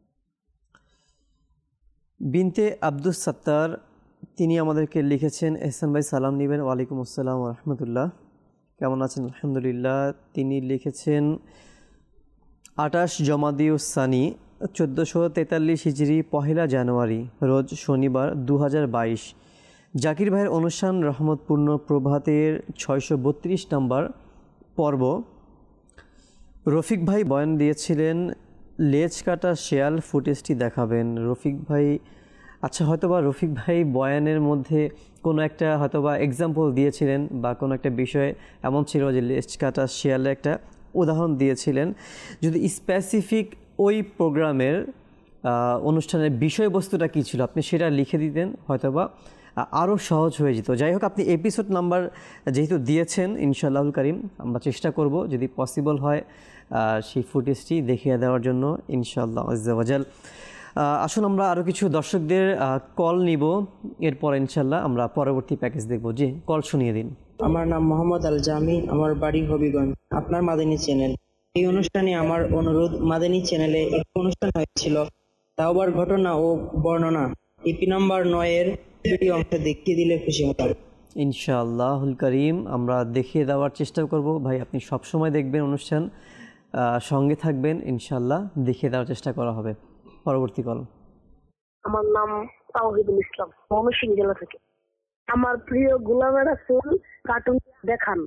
বিনতে আব্দুস সাত্তার, তিনি আমাদেরকে লিখেছেন, এহসান ভাই সালাম নেবেন। ওয়ালাইকুম আসসালাম ওয়া রাহমাতুল্লাহ, কেমন আছেন? আলহামদুলিল্লাহ। তিনি লিখেছেন 28 জমাদিউস সানি 1443 হিজরি 1 জানুয়ারি রোজ শনিবার 2022 জাকির ভাইয়ের অনুষ্ঠান রহমতপূর্ণ প্রভাতের 632 নম্বর পর্ব। রফিক ভাই বয়ান দিয়েছিলেন, লেজ কাটা শেয়াল ফুটেজটি দেখাবেন। রফিক ভাই, আচ্ছা, হয়তোবা রফিক ভাই বয়ানের মধ্যে কোনো একটা হয়তোবা এক্সাম্পল দিয়েছিলেন বা কোনো একটা বিষয় এমন ছিল যে লেজ কাটা শেয়ালের একটা উদাহরণ দিয়েছিলেন। যদি স্পেসিফিক ওই প্রোগ্রামের অনুষ্ঠানের বিষয়বস্তুটা কী ছিল আপনি সেটা লিখে দিতেন, হয়তোবা আরও সহজ হয়ে যেত। যাই হোক, আপনি এপিসোড নাম্বার যেহেতু দিয়েছেন, ইনশাআল্লাহুল কারীম আমরা চেষ্টা করব যদি পসিবল হয় সেই ফুটেজটি দেখিয়ে দেওয়ার জন্য ইনশাআল্লাহ আজ্জা ওয়া জাল। আসুন আমরা আরও কিছু দর্শকদের কল নিব, এরপর ইনশাআল্লাহ আমরা পরবর্তী প্যাকেজ দেখব। জি, কল শুনিয়ে দিন। আমার নাম মোহাম্মদ আল জামি, আমার বাড়ি হবিগঞ্জ। আপনার মাদানী চ্যানেল, এই অনুষ্ঠানে আমার অনুরোধ, মাদানী চ্যানেলে একটি অনুষ্ঠান হয়েছিল তাওবার ঘটনা ও বর্ণনা, ইপি নাম্বার 9-এর ভিডিও অংশ দেখিয়ে দিলে খুশি হতাম। ইনশাআল্লাহুল কারীম আমরা দেখিয়ে দেওয়ার চেষ্টা করব। ভাই আপনি সবসময় দেখবেন অনুষ্ঠান, সঙ্গে থাকবেন, ইনশাআল্লাহ দেখিয়ে দেওয়ার চেষ্টা করা হবে। পরবর্তী কল। আমার নাম তাওহিদুল ইসলাম, ময়মনসিংহ জেলা থেকে। আমার প্রিয় গোলাম রাসূল কার্টুন দেখান।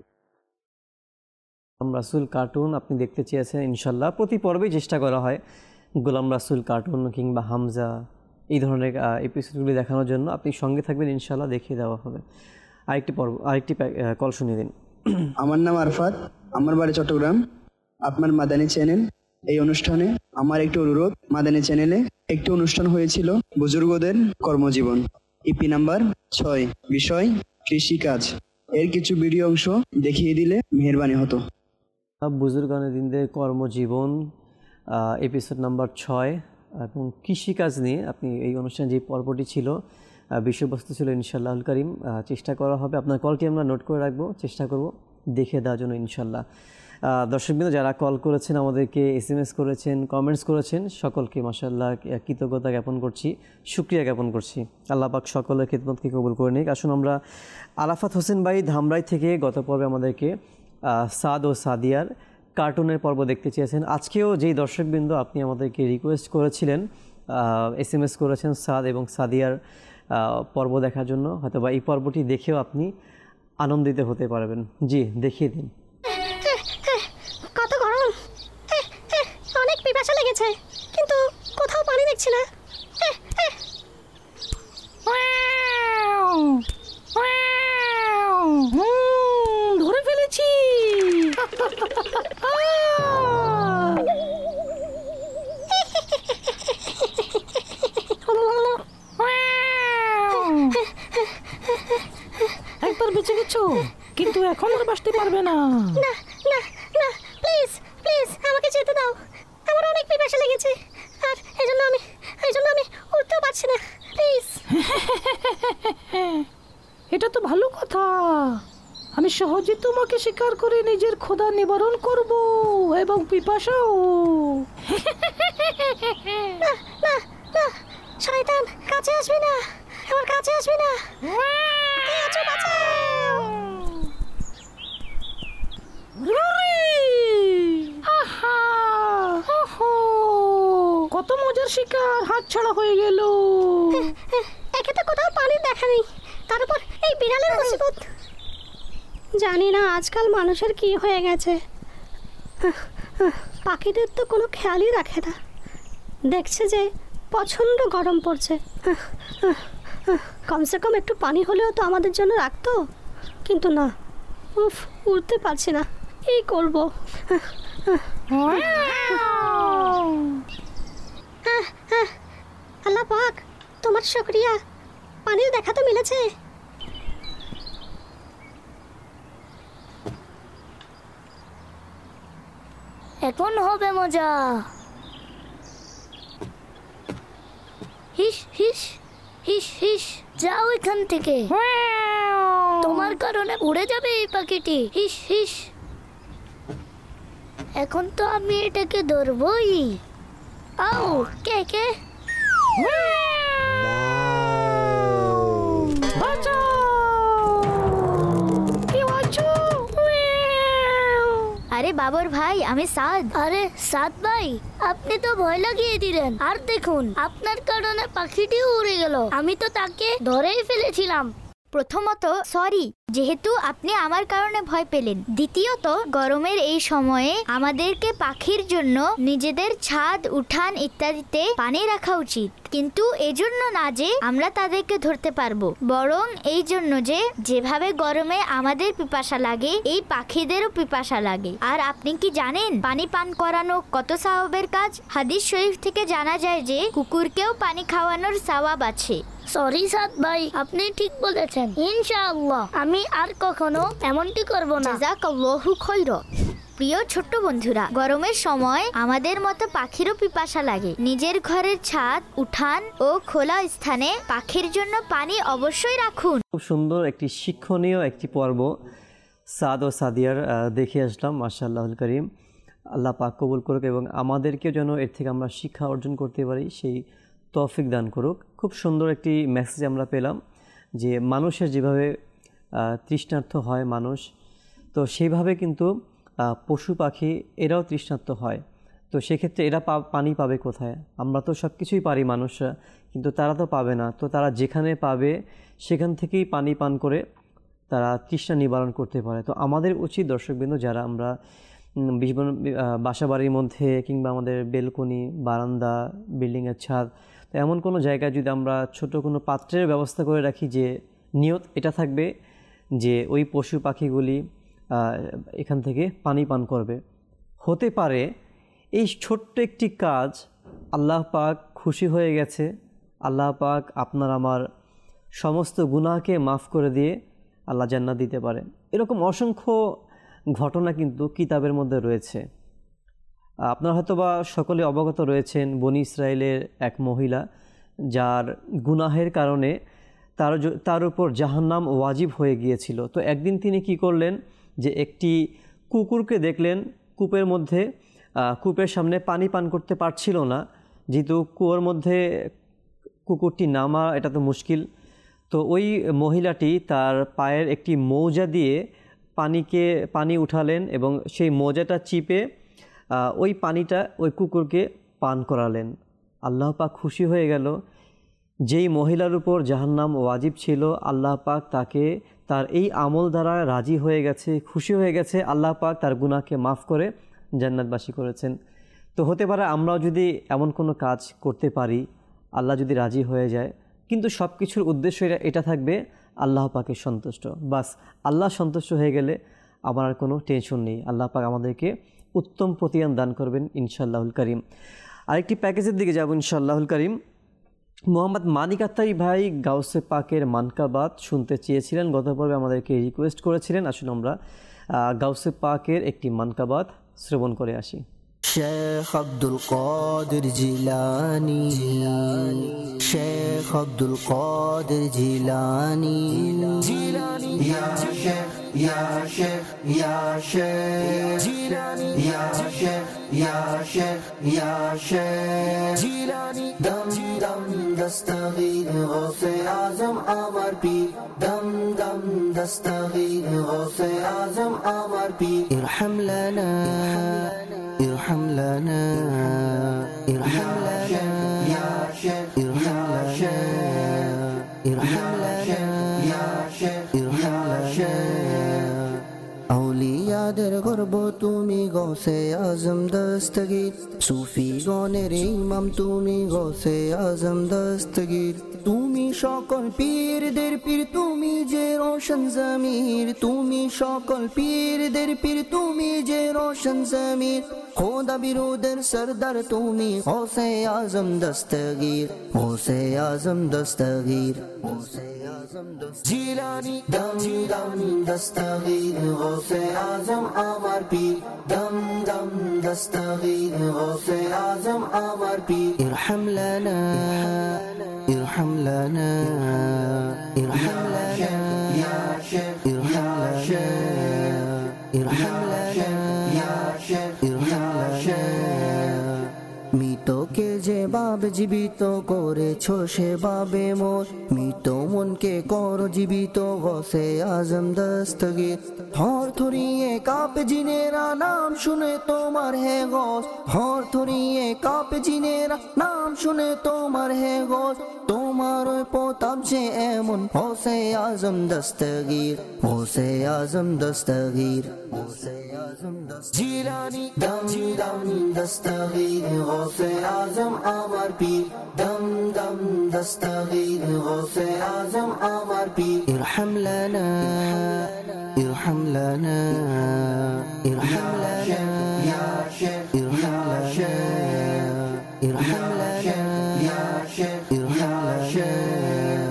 রাসূল কার্টুন আপনি দেখতে চেয়েছেন, ইনশাআল্লাহ প্রতি পর্বেই চেষ্টা করা হয় গোলাম রাসূল কার্টুন কিংবা হামজা এই ধরনের এপিসোডগুলি দেখানোর জন্য। আপনি সঙ্গে থাকবেন, ইনশাআল্লাহ দেখিয়ে দেওয়া হবে। আরেকটি কল শুনিয়ে দিন। আমার নাম আরফাত, আমার বাড়ি চট্টগ্রাম। আপনার মাদানী চ্যানেল, এই অনুষ্ঠানে আমার একটি অনুরোধ, মাদানী চ্যানেলে একটি অনুষ্ঠান হয়েছিল বুজুর্গদের কর্মজীবন, ইপি নাম্বার 6, বিষয় কৃষিকাজ, এর কিছু ভিডিও অংশ দেখিয়ে দিলে মেহেরবানি হতো। বুজুর্গানদিনদের কর্মজীবন এপিসোড নাম্বার 6 এবং কৃষিকাজ নিয়ে আপনি এই অনুষ্ঠানে যে পর্বটি ছিল, বিষয়বস্তু ছিল ইনশাআল্লাহুল কারীম চেষ্টা করা হবে। আপনার কলটি আমরা নোট করে রাখবো, চেষ্টা করব দেখে দেওয়ার জন্য ইনশাআল্লাহ। দর্শকবৃন্দ যারা কল করেছেন, আমাদেরকে SMS করেছেন, কমেন্টস করেছেন, সকলকে মাশাআল্লাহ কৃতজ্ঞতা জ্ঞাপন করছি, শুকরিয়া জ্ঞাপন করছি। আল্লাহ পাক সকলের খিদমতকে কবুল করে নিক। আসুন আমরা আরাফাত হোসেন ভাই ধামরাই থেকে গত পর্বে আমাদেরকে সাদ ও সাদিয়ার কার্টুনের পর্ব দেখতে চেয়েছেন। আজকেও যেই দর্শকবৃন্দ আপনি আমাদেরকে রিকোয়েস্ট করেছিলেন, SMS করেছেন সাদ এবং সাদিয়ার পর্ব দেখার জন্য, হয়তো বা এই পর্বটি দেখেও আপনি আনন্দিত হতে পারবেন। জি, দেখিয়ে দিন। কত গরম, অনেক পিপাসা লেগেছে, কিন্তু কোথাও পানি দেখছি না। ধরে ফেলেছি। একবার বেঁচে গেছো, কিন্তু এখন আর বাঁচতে পারবে না। না না না, প্লিজ প্লিজ আমাকে যেতে দাও, আমার অনেক পিপাসা লেগেছে, আর এজন্য আমি উঠতেও পারছি না, প্লিজ। এটা তো ভালো কথা, আমি সহজে তোমাকে শিকার করে নিজের ক্ষুধা নিবারণ করব এবং পিপাসাও। না না না, শয়তান কাছে আসবি না, আমার কাছে আসবি না। কে আছো, বাঁচাও। কত মজার শিকার হাত ছাড়া হয়ে গেল। একে তো কোথাও পানির দেখা নেই, তার উপর এই বিড়ালের মুসিবত। জানি না আজকাল মানুষের কি হয়ে গেছে, পাখিদের তো কোনো খেয়ালই রাখে না, দেখছে যে প্রচণ্ড গরম পড়ছে, কমসে কম একটু পানি হলেও তো আমাদের জন্য রাখতো, কিন্তু না, উফ, উঠতে পারছি না, এই করব। আল্লাহ পাক তোমার শুকরিয়া, পানির দেখা তো মিলেছে। এখন হবে মজা। হিস হিস হিস হিস, যাও এখান থেকে, তোমার কারণে উড়ে যাবে এই পাখিটি। হিস হিস, এখন তো আমি এটাকে ধরবই। আও, কে কে? আরে বাবর ভাই, আমি সাদ। আরে সাদ ভাই, আপনি তো ভয় লাগিয়ে দিলেন। আর দেখুন, আপনার কারণে পাখিটিও উড়ে গেল। আমি তো তাকে ধরেই ফেলেছিলাম। প্রথমত সরি, যেহেতু আপনি আমার কারণে ভয় পেলেন। দ্বিতীয়ত, গরমের এই সময়ে আমাদেরকে পাখির জন্য নিজেদের ছাদ, উঠান ইত্যাদিতে পানি রাখা উচিত, কিন্তু এজন্য না যে আমরা তাদেরকে ধরতে পারবো, বরং এই জন্য যে যেভাবে গরমে আমাদের পিপাসা লাগে, এই পাখিদেরও পিপাসা লাগে। আর আপনি কি জানেন পানি পান করানো কত সওয়াবের কাজ? হাদিস শরীফ থেকে জানা যায় যে কুকুরকেও পানি খাওয়ানোর সওয়াব আছে। সরি সাদ ভাই, আপনি ঠিক বলেছেন। ইনশাআল্লাহ আমি আর কখনো এমনটি করব না। জাযাকাল্লাহু খাইরা। প্রিয় ছোট্ট বন্ধুরা, গরমের সময় আমাদের মতো পাখিরও পিপাসা লাগে। নিজের ঘরের ছাদ, উঠান ও খোলা স্থানে পাখির জন্য পানি অবশ্যই রাখুন। খুব সুন্দর একটি শিক্ষণীয় একটি পর্ব সাদ ও সাদিয়ার দেখে আসলাম। মাশাআল্লাহুল করিম, আল্লাহ পাক কবুল করুক এবং আমাদেরকেও যেন এর থেকে আমরা শিক্ষা অর্জন করতে পারি সেই তৌফিক দান করুক। খুব সুন্দর একটি মেসেজ আমরা পেলাম যে মানুষের যেভাবে তৃষ্ণার্ত হয় মানুষ, তো সেইভাবে কিন্তু পশু পাখি এরাও তৃষ্ণার্ত হয়। তো সেক্ষেত্রে এরা পানি পাবে কোথায়? আমরা তো সব কিছুই পারি মানুষরা, কিন্তু তারা তো পাবে না। তো তারা যেখানে পাবে সেখান থেকেই পানি পান করে তারা তৃষ্ণা নিবারণ করতে পারে। তো আমাদের উচিত দর্শকবৃন্দ, যারা আমরা বাসাবাড়ির মধ্যে কিংবা আমাদের বেলকনি, বারান্দা, বিল্ডিংয়ের ছাদ, তো এমন কোনো জায়গায় যদি আমরা ছোট কোনো পাত্রের ব্যবস্থা করে রাখি যে নিয়ত এটা থাকবে যে ওই পশু পাখিগুলি এখান থেকে পানি পান করবে। হতে পারে এই ছোট্ট একটি কাজ আল্লাহ পাক খুশি হয়ে গেছে, আল্লাহ পাক আপনার আমার সমস্ত গুনাহকে মাফ করে দিয়ে আল্লাহ জান্নাত দিতে পারে। এরকম অসংখ্য ঘটনা কিন্তু কিতাবের মধ্যে রয়েছে। আপনারা হয়তোবা সকলে অবগত রয়েছেন বনি ইসরায়েলের এক মহিলা যার গুনাহের কারণে তার উপর জাহান্নাম ওয়াজিব হয়ে গিয়েছিল। তো একদিন তিনি কি করলেন যে একটি কুকুরকে দেখলেন কূপের মধ্যে, কূপের সামনে পানি পান করতে পারছিল না, যেহেতু কুয়োর মধ্যে কুকুরটি নামা এটা তো মুশকিল। তো ওই মহিলাটি তার পায়ের একটি মৌজা দিয়ে পানি উঠালেন এবং সেই মৌজাটা চিপে ওই পানিটা ওই কুকুরকে পান করালেন। আল্লাহ পাক খুশি হয়ে গেল। যেই মহিলার উপর জাহান্নাম ওয়াজিব ছিল, আল্লাহ পাক তাকে তার এই আমল দ্বারা রাজি হয়ে গেছে, খুশি হয়ে গেছে। আল্লাহ পাক তার গুনাহকে মাফ করে জান্নাতবাসী করেছেন। তো হতে পারে আমরাও যদি এমন কোনো কাজ করতে পারি, আল্লাহ যদি রাজি হয়ে যায়, কিন্তু সব কিছুর উদ্দেশ্য এটা থাকবে আল্লাহ পাকের সন্তুষ্ট। বাস আল্লাহ সন্তুষ্ট হয়ে গেলে আমার আর কোনো টেনশন নেই। আল্লাহ পাক আমাদেরকে উত্তম প্রতিদান দান করবেন ইনশাআল্লাহুল করিম। আরেকটি প্যাকেজের দিকে যাব ইনশাআল্লাহুল করিম। মোহাম্মদ মানিক আত্তারি ভাই গাউসে পাকের মানকাবাত শুনতে চেয়েছিলেন, গত পর্বে আমাদেরকে রিকোয়েস্ট করেছিলেন। আসুন আমরা গাউসে পাকের একটি মানকাবাত শ্রবণ করে আসি। শেখ আব্দুল কাদের জিলানী, শেখ আব্দুল কাদের জিলানী, জিলানী ইয়া শেখ ইয়া শেখ ইয়া শেখ জিলানী ইয়া শেখ ইয়া শেখ ইয়া শেখ জিলানী দম দম দস্তগীর গৌসে আজম আমার পীর, দম দম দস্তগীর গৌসে আজম আমার পীর। ইরহাম লানা ارحم لنا ارحم لنا يا شيخ ارحم لنا ارحم لنا يا شيخ ارحم لنا আউলিয়াদের গর্ব তুমি গৌসে আজম দস্তগীর, সুফি গণের ইমাম তুমি গৌসে আজম দস্তগীর। তুমি সকল পীরদের পীর, তুমি যে রোশন জমির, তুমি সকল পীরদের পীর, তুমি যে রোশন জমির। খোদা বিরোধের সরদার তুমি গৌসে আজম দস্তগীর, গৌসে আজম দস্তগীর, গৌসে আজম দস্তগীর। জিলানী দম দম দস্তগীর গৌসে আজম আমার পীর, দম দম দস্তগীর গৌসে আজম আমার পীর। ইরহাম লানা ارحم لنا ارحم لنا يا شيخ ارحم لنا ارحم لنا يا شيخ ارحم لنا মৃতকে যে বাব জীবিত করেছো সে বাবে মোর, মৃত মনকে কর জীবিত গৌসে আজম দস্তগীর। থর থরিয়ে কাঁপে জিনেরা নাম শুনে তোমার হে গৌস, থর থরিয়ে কাঁপে জিনেরা নাম শুনে তোমার হে গৌস। তোমার ওই প্রতাপ যে এমন গৌসে আজম দস্তগীর, গৌসে আজম দস্তগীর, গৌসে আজম দস্তগীর। জিলানী দম দম দস্তগীর গৌসে আজম আমার পীর, দম দম দস্তগীর গৌসে আজম আমার পীর। ইরহাম লানা ইরহাম লানা ইরহাম লানা ইয়া শেখ ইরহাম লানা ইরহাম লানা ইয়া শেখ ইরহাম লানা।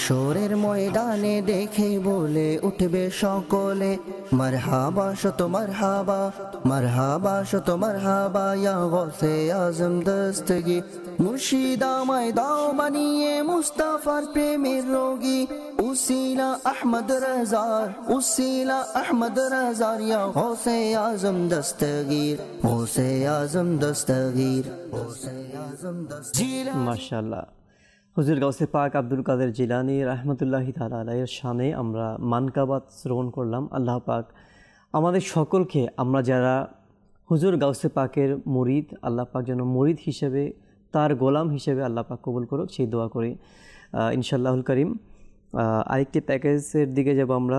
হাসরের ময়দানে দেখে বলে উঠবে সকলে মারহাবা শত মারহাবা, মারহাবা শত মারহাবা ইয়া গৌসে আজম দস্তগীর। মুর্শিদ আমায় দাও বানিয়ে মুস্তাফার প্রেমের রোগী, উসিলা আহমদ রাজার, উসিলা আহমদ রাজার ইয়া গৌসে আজম দস্তগীর, গৌসে আজম দস্তগীর, গৌসে আজম দস্তগীর। মাশাআল্লাহ, হুজুর গাউসে পাক আব্দুল কাদের জিলানী রাহমাতুল্লাহি তাআলা আলাইহির শানে আমরা মানকাবাত শ্রবণ করলাম। আল্লাহ পাক আমাদের সকলকে, আমরা যারা হুজুর গাউসে পাকের মুরিদ, আল্লাহ পাক যেন মুরিদ হিসেবে, তার গোলাম হিসেবে আল্লাহ পাক কবুল করুক, সেই দোয়া করি ইনশাআল্লাহুল করিম। আরেকটি প্যাকেজের দিকে যাব আমরা।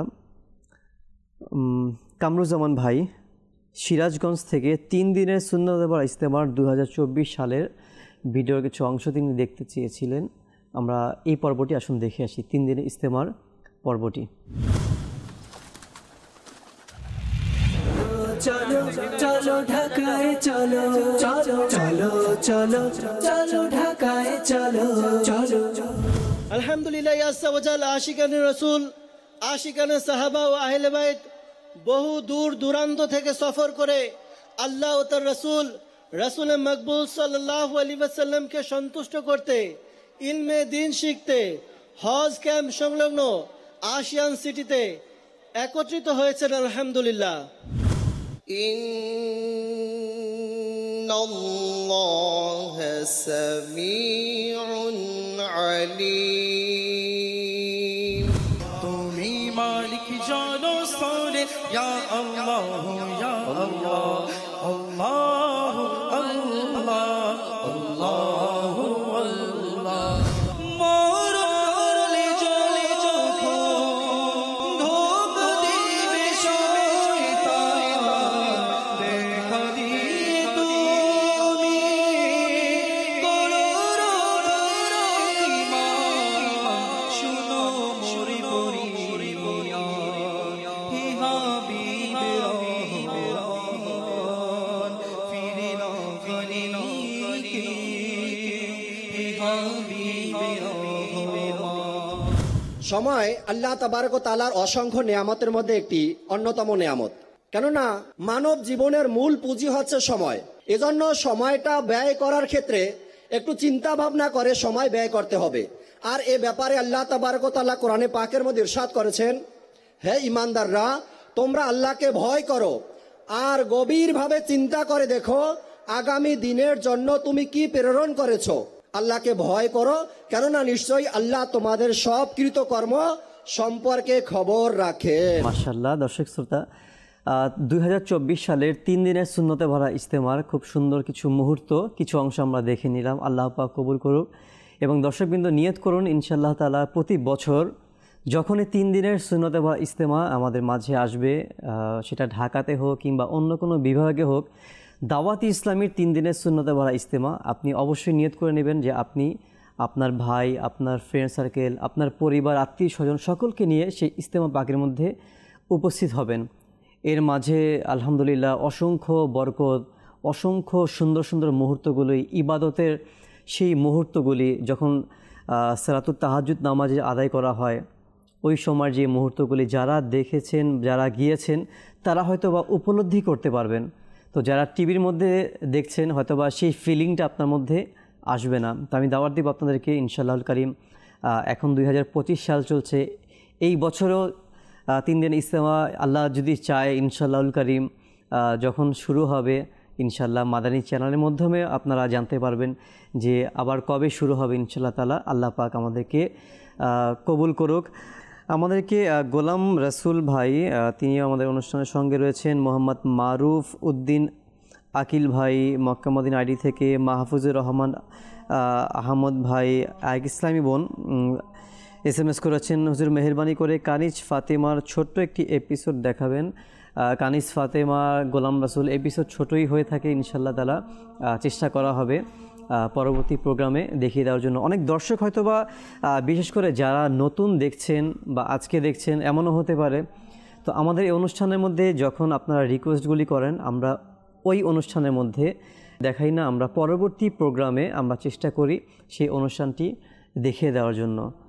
কামরুজ্জামান ভাই সিরাজগঞ্জ থেকে 3 দিনের সুন্নাত ওয়াল ইজতেমার 2024 সালের ভিডিওর কিছু অংশ তিনি দেখতে চেয়েছিলেন। আমরা এই পর্বটি আসুন দেখে আসি, 3 দিনের ইজতেমার পর্বটি। চলো চলো ঢাকায় চলো, চলো চলো চলো চলো ঢাকায় চলো, চলো। আলহামদুলিল্লাহ আজ্জা ওয়া জাল, আশিকানে রাসূল, আশিকানে সাহাবা ও আহলে বাইত বহু দূর দূরান্ত থেকে সফর করে আল্লাহ ও তার রাসূল রাসূল মকবুল সাল্লাল্লাহু আলাইহি ওয়াসাল্লামকে সন্তুষ্ট করতে, ইলমে দ্বীন শিখতে হজ ক্যাম্প সংলগ্ন আশিয়ান সিটিতে একত্রিত হয়েছেন। আলহামদুলিল্লাহ। ইন্নাল্লাহা সামিউন আলীম। তুমি মালিক জানো সোনে ইয়া আল্লাহ ইয়া আল্লাহ, আল্লাহ আল্লাহ আল্লাহ আল্লাহ। মরলে চলে যখন ধোঁক দিবে শয়তান, দেখা দিয়ে তুমি করো রহমান, শুনো মোরে পরিয়া হে হাবিব রহমান, ফিরে না গলিকে হে হাবিব রহমান। সময় আল্লাহ তাবারক ওয়া তাআলার অসংখ্য নিয়ামতের মধ্যে একটি অন্যতম নিয়ামত। কেননা মানব জীবনের মূল পুঁজি হচ্ছে সময়। এজন্য সময়টা ব্যয় করার ক্ষেত্রে একটু চিন্তা ভাবনা করে সময় ব্যয় করতে হবে। আর এ ব্যাপারে আল্লাহ তাবারক ওয়া তাআলা কোরআনে পাকের মধ্যে ইরশাদ করেছেন, হে ঈমানদাররা, তোমরা আল্লাহকে ভয় করো আর গভীরভাবে চিন্তা করে দেখো আগামী দিনের জন্য তুমি কি প্রেরণ করেছো। আল্লাহকে ভয় করো, কেননা নিশ্চয়ই আল্লাহ তোমাদের সব কৃতকর্ম সম্পর্কে খবর রাখে। মাশাআল্লাহ। দর্শক শ্রোতা, 2024 সালের 3 দিনের সুন্নতে ভরা ইজতেমার খুব সুন্দর কিছু মুহূর্ত, কিছু অংশ আমরা দেখে নিলাম। আল্লাহ পাক কবুল করুক। এবং দর্শকবৃন্দ নিয়ত করুন ইনশাআল্লাহ তাআলা প্রতি বছর যখনই 3 দিনের সুন্নতে ভরা ইজতেমা আমাদের মাঝে আসবে, সেটা ঢাকাতে হোক কিংবা অন্য কোনো বিভাগে হোক, দাওয়াতি ইসলামীর 3 দিনের সুন্নতে ভরা ইজতেমা আপনি অবশ্যই নিয়ত করে নেবেন যে আপনি আপনার ভাই, আপনার ফ্রেন্ড সার্কেল, আপনার পরিবার, আত্মীয় স্বজন সকলকে নিয়ে সেই ইজতেমা পাকের মধ্যে উপস্থিত হবেন। এর মাঝে আলহামদুলিল্লাহ অসংখ্য বরকত, অসংখ্য সুন্দর সুন্দর মুহূর্তগুলি, ইবাদতের সেই মুহূর্তগুলি যখন সালাতুত তাহাজ্জুদ নামাজ আদায় করা হয়, ওই সময় যে মুহূর্তগুলি যারা দেখেছেন, যারা গিয়েছেন তারা হয়তোবা উপলব্ধি করতে পারবেন। তো যারা টিভির মধ্যে দেখছেন হয়তোবা সেই ফিলিংটা আপনার মধ্যে আসবে না। তো আমি দাওয়াত দিব আপনাদেরকে ইনশাআল্লাহুল কারীম। এখন 2025 সাল চলছে, এই বছরও 3 দিন ইজতেমা আল্লাহ যদি চায় ইনশাআল্লাহুল কারীম যখন শুরু হবে ইনশাআল্লাহ মাদানী চ্যানেলের মাধ্যমে আপনারা জানতে পারবেন যে আবার কবে শুরু হবে ইনশাআল্লাহ তাআলা। আল্লাহ পাক আমাদেরকে কবুল করুক। আমাদেরকে গোলাম রসুল ভাই তিনিও আমাদের অনুষ্ঠানের সঙ্গে রয়েছেন, মোহাম্মদ মারুফ উদ্দিন আকিল ভাই মক্কা মদিনা আইডি থেকে, মাহফুজুর রহমান আহমদ ভাই, এক ইসলামী বোন SMS করেছেন, হুজুর মেহেরবানি করে কানিজ ফাতেমার ছোট্ট একটি এপিসোড দেখাবেন। কানিজ ফাতেমা গোলাম রসুল এপিসোড ছোটই হয়ে থাকে, ইনশাআল্লাহ তাআলা চেষ্টা করা হবে পরবর্তী প্রোগ্রামে দেখিয়ে দেওয়ার জন্য। অনেক দর্শক হয়তোবা বিশেষ করে যারা নতুন দেখছেন বা আজকে দেখছেন এমনও হতে পারে। তো আমাদের এই অনুষ্ঠানের মধ্যে যখন আপনারা রিকোয়েস্টগুলি করেন আমরা ওই অনুষ্ঠানের মধ্যে দেখাই না, আমরা পরবর্তী প্রোগ্রামে আমরা চেষ্টা করি সেই অনুষ্ঠানটি দেখিয়ে দেওয়ার জন্য।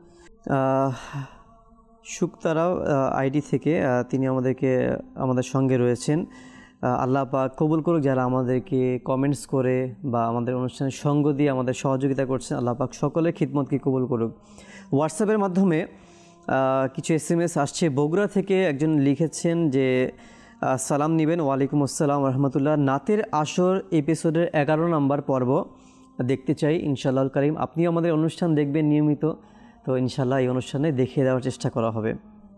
শুক্তারাও আইডি থেকে তিনি আমাদের সঙ্গে রয়েছেন। আল্লাহ পাক কবুল করুক যারা আমাদেরকে কমেন্টস করে বা আমাদের অনুষ্ঠানে সঙ্গ দিয়ে আমাদের সহযোগিতা করছেন। আল্লাহ পাক সকলের খিদমতকে কবুল করুক। হোয়াটসঅ্যাপের মাধ্যমে কিছু SMS আসছে। বগুড়া থেকে একজন লিখেছেন যে সালাম নেবেন। ওয়ালাইকুম আসসালাম রহমতুল্লাহ। নাতের আসর এপিসোডের 11 নম্বর পর্ব দেখতে চাই ইনশাআল্লাহ কারীম। আপনিও আমাদের অনুষ্ঠান দেখবেন নিয়মিত, তো ইনশাআল্লাহ এই অনুষ্ঠানে দেখিয়ে দেওয়ার চেষ্টা করা হবে।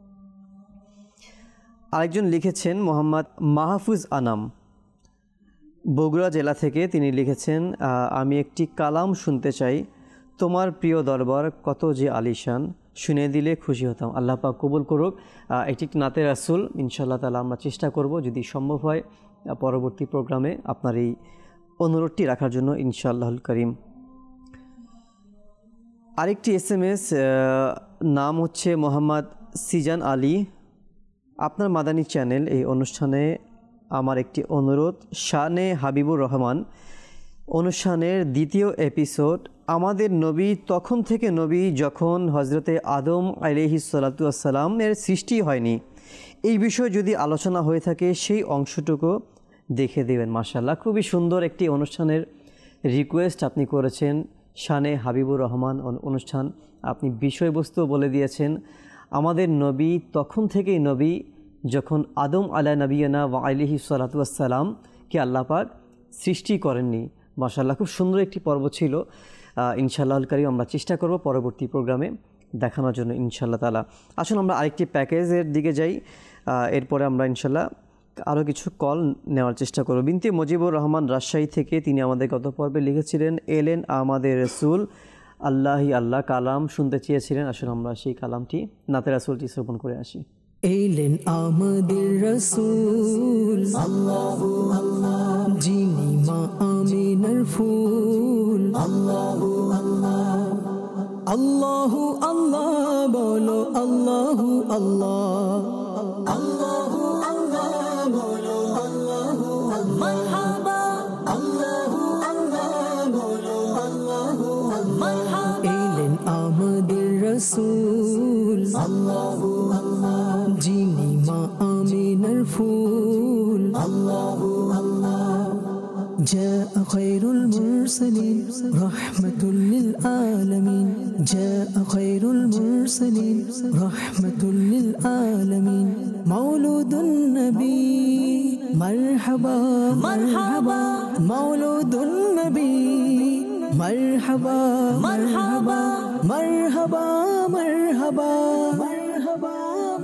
আরেকজন লিখেছেন মোহাম্মদ মাহফুজ আনাম, বগুড়া জেলা থেকে। তিনি লিখেছেন আমি একটি কালাম শুনতে চাই, তোমার প্রিয় দরবার কত যে আলিশান, শুনে দিলে খুশি হতাম। আল্লাহ পাক কবুল করুক। এটি নাতে রাসূল ইনশাআল্লাহ তাআলা আমরা চেষ্টা করব যদি সম্ভব হয় পরবর্তী প্রোগ্রামে আপনার এই অনুরোধটি রাখার জন্য ইনশাআল্লাহুল কারীম। আরেকটি SMS নাম হচ্ছে মোহাম্মদ সিজান আলী। আপনার মাদানী চ্যানেল এই অনুষ্ঠানে আমার একটি অনুরোধ, শানে হাবিবুর রহমান অনুষ্ঠানের 2য় এপিসোড, আমাদের নবী তখন থেকে নবী যখন হজরতে আদম আলাইহিস সালাতু ওয়াস সালামের সৃষ্টি হয়নি, এই বিষয়ে যদি আলোচনা হয়ে থাকে সেই অংশটুকু দেখে দেবেন। মাশাআল্লাহ, খুবই সুন্দর একটি অনুষ্ঠানের রিকোয়েস্ট আপনি করেছেন। শানে হাবিবুর রহমান অনুষ্ঠান, আপনি বিষয়বস্তু বলে দিয়েছেন। আমাদের নবী তখন থেকেই নবী যখন আদম আলা নবিয়ানা ওয়া আলাইহিস সালাতু ওয়াস সালামকে আল্লাহ পাক সৃষ্টি করেননি। মাশাআল্লাহ, খুব সুন্দর একটি পর্ব ছিল। ইনশাআল্লাহুল কারীম আমরা চেষ্টা করব পরবর্তী প্রোগ্রামে দেখানোর জন্য ইনশাআল্লাহ তাআলা। আসুন আমরা আরেকটি প্যাকেজের দিকে যাই, এরপরে আমরা ইনশাআল্লাহ আরও কিছু কল নেওয়ার চেষ্টা করব। বিনতে মুজিবুর রহমান রাজশাহী থেকে তিনি আমাদের গত পর্বে লিখেছিলেন, এলেন আমাদের রাসূল আল্লাহি আল্লাহ কালাম শুনতে চেয়েছিলেন। আসুন আমরা সেই কালামটি নাতে রাসূলটি শ্রবণ করে আসি। এলেন আমাদের রাসূল আল্লাহু আল্লাহ, যিনি মা আমিনার ফুল আল্লাহু আল্লাহ। আল্লাহু আল্লাহ বলো আল্লাহু আল্লাহ, আল্লাহু আল্লাহ বলো আল্লাহু আল্লাহ। মারহাবা আল্লাহু আল্লাহ বলো আল্লাহু আল্লাহ। মারহাবা এলেন আমাদের রাসূল আল্লাহু আল্লাহ, যিনি মা আমিনার ফুল আল্লাহু আল্লাহ। جاء خير المرسلين رحمة للعالمين، جاء خير المرسلين رحمة للعالمين، مولود النبي مرحبا مرحبا، مولود النبي مرحبا مرحبا مرحبا مرحبا مرحبا।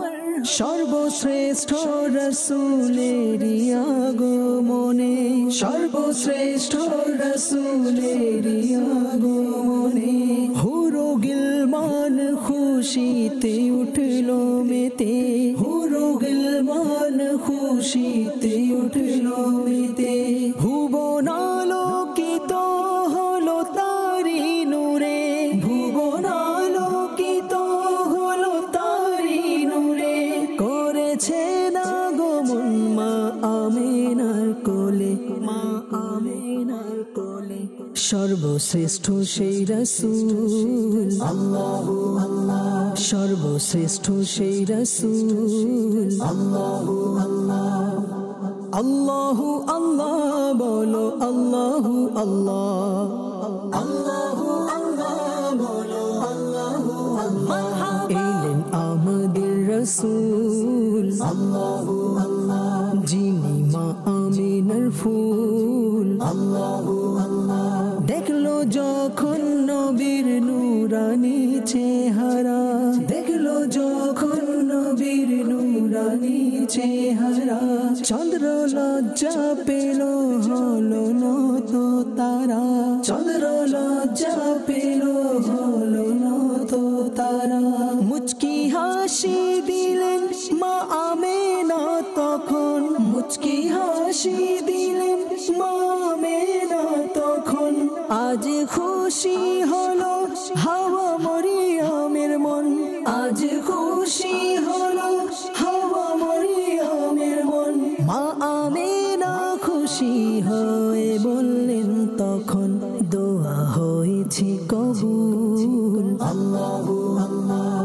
সর্বশ্রেষ্ঠ রাসূলেরই আগমনে, সর্বশ্রেষ্ঠ রাসূলেরই আগমনে, হুরো গিলমান খুশিতে উঠল মেতে, হুরো গিলমান খুশিতে উঠল মেতে। ভুবন আলোকিত হলো তারি নূরে, ভুবন আলোকিত হলো তারি নূরে, করেছেন আগমন মা আমিনার কোলে, মা আমিনার কোলে। সর্বশ্রেষ্ঠ সেই রাসূল আল্লাহু আল্লাহ, সর্বশ্রেষ্ঠ সেই রাসূল আল্লাহু আল্লাহ। আল্লাহু আল্লাহ বলো আল্লাহু আল্লাহ, আল্লাহু আল্লাহ বলো আল্লাহু আল্লাহ। এলেন আমাদের রাসূল আল্লাহু আল্লাহ, যিনি মা আমিনার ফুল আল্লাহু আল্লাহ। দেখলো যখন নবীর নূরানি চেহারা, দেখলো যখন নবীর নূরানি চেহারা, চন্দ্র লজ্জা পেল হলো নত তারা, চন্দ্র লজ্জা পেল হলো নত তারা। মুচকি হাসি দিলেন মা আমিনা তখন, মুচকি হাসি দিলেন মা আমিনা তখন। আজ খুশি হলো হাওয়া মরিয়মের মন, আজ খুশি হলো হাওয়া মরিয়মের মন। মা আমিনা খুশি হয়ে বললেন তখন, দোয়া হয়েছে কবুল আল্লাহু আল্লাহ,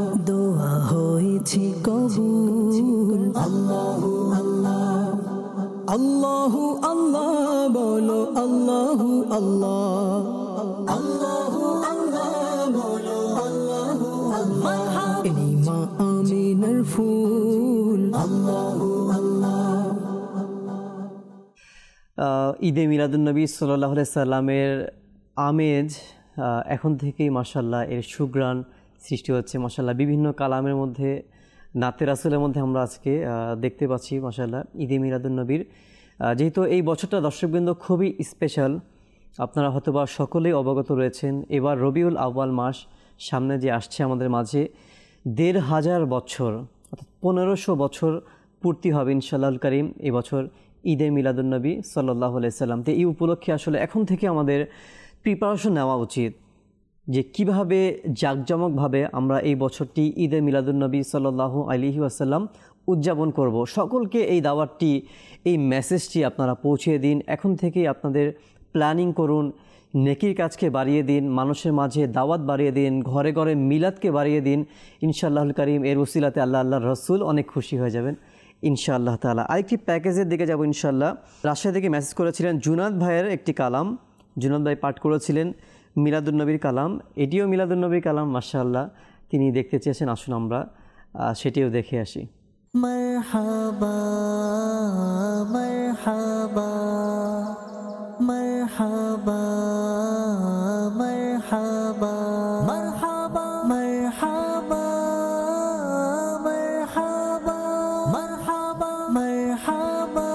কবুল আল্লাহু আল্লাহ আল্লাহু আল্লাহ বলো আল্লাহু আল্লাহ আল্লাহু আল্লাহ বলো আল্লাহু আল্লাহ এই মা আমিনার ফুল আল্লাহু আল্লাহ। ঈদে মিলাদুন্নবী সাল্লাল্লাহু আলাইহি সাল্লামের আমেজ এখন থেকেই মাশাআল্লাহ এর সুঘ্রাণ সৃষ্টি হচ্ছে মাশাআল্লাহ। বিভিন্ন কালামের মধ্যে নাতে রাসূলের মধ্যে আমরা আজকে দেখতে পাচ্ছি মাশাআল্লাহ ঈদে মিলাদুন্নবীর। যেহেতু এই বছরটা দর্শকবৃন্দ খুবই স্পেশাল, আপনারা হয়তোবা সকলেই অবগত রয়েছেন, এবার রবিউল আউয়াল মাস সামনে যে আসছে আমাদের মাঝে ১৫০০ বছর অর্থাৎ ১৫০০ বছর পূর্তি হবে ইনশাআল্লাহুল কারীম এবছর ঈদে মিলাদুন্নবী সাল্লাল্লাহু আলাইহি সাল্লাম। তো এই উপলক্ষে আসলে এখন থেকে আমাদের প্রিপারেশন নেওয়া উচিত যে কীভাবে জাঁকজমকভাবে আমরা এই বছরটি ঈদে মিলাদুন্নবী সাল্লাল্লাহু আলাইহি ওয়াসাল্লাম উদযাপন করব। সকলকে এই দাওয়াতটি, এই মেসেজটি আপনারা পৌঁছিয়ে দিন। এখন থেকেই আপনাদের প্ল্যানিং করুন, নেকির কাজকে বাড়িয়ে দিন, মানুষের মাঝে দাওয়াত বাড়িয়ে দিন, ঘরে ঘরে মিলাদকে বাড়িয়ে দিন। ইনশাআল্লাহুল কারীম এর ওসিলাতে আল্লাহর রসুল অনেক খুশি হয়ে যাবেন ইনশাআল্লাহ তাআলা। আরেকটি প্যাকেজের দিকে যাব ইনশাআল্লাহ। রাজশাহী থেকে মেসেজ করেছিলেন জুনাদ ভাইয়ের একটি কালাম, জুনাদ ভাই পাঠ করেছিলেন মিলাদুন্নবীর কালাম, এটিও মিলাদুন্নবীর কালাম মাশাআল্লাহ। তিনি দেখতে চেয়েছেন, আসুন আমরা সেটিও দেখে আসি। মারহাবা মারহাবা মারহাবা মারহাবা মারহাবা মারহাবা মারহাবা মারহাবা মারহাবা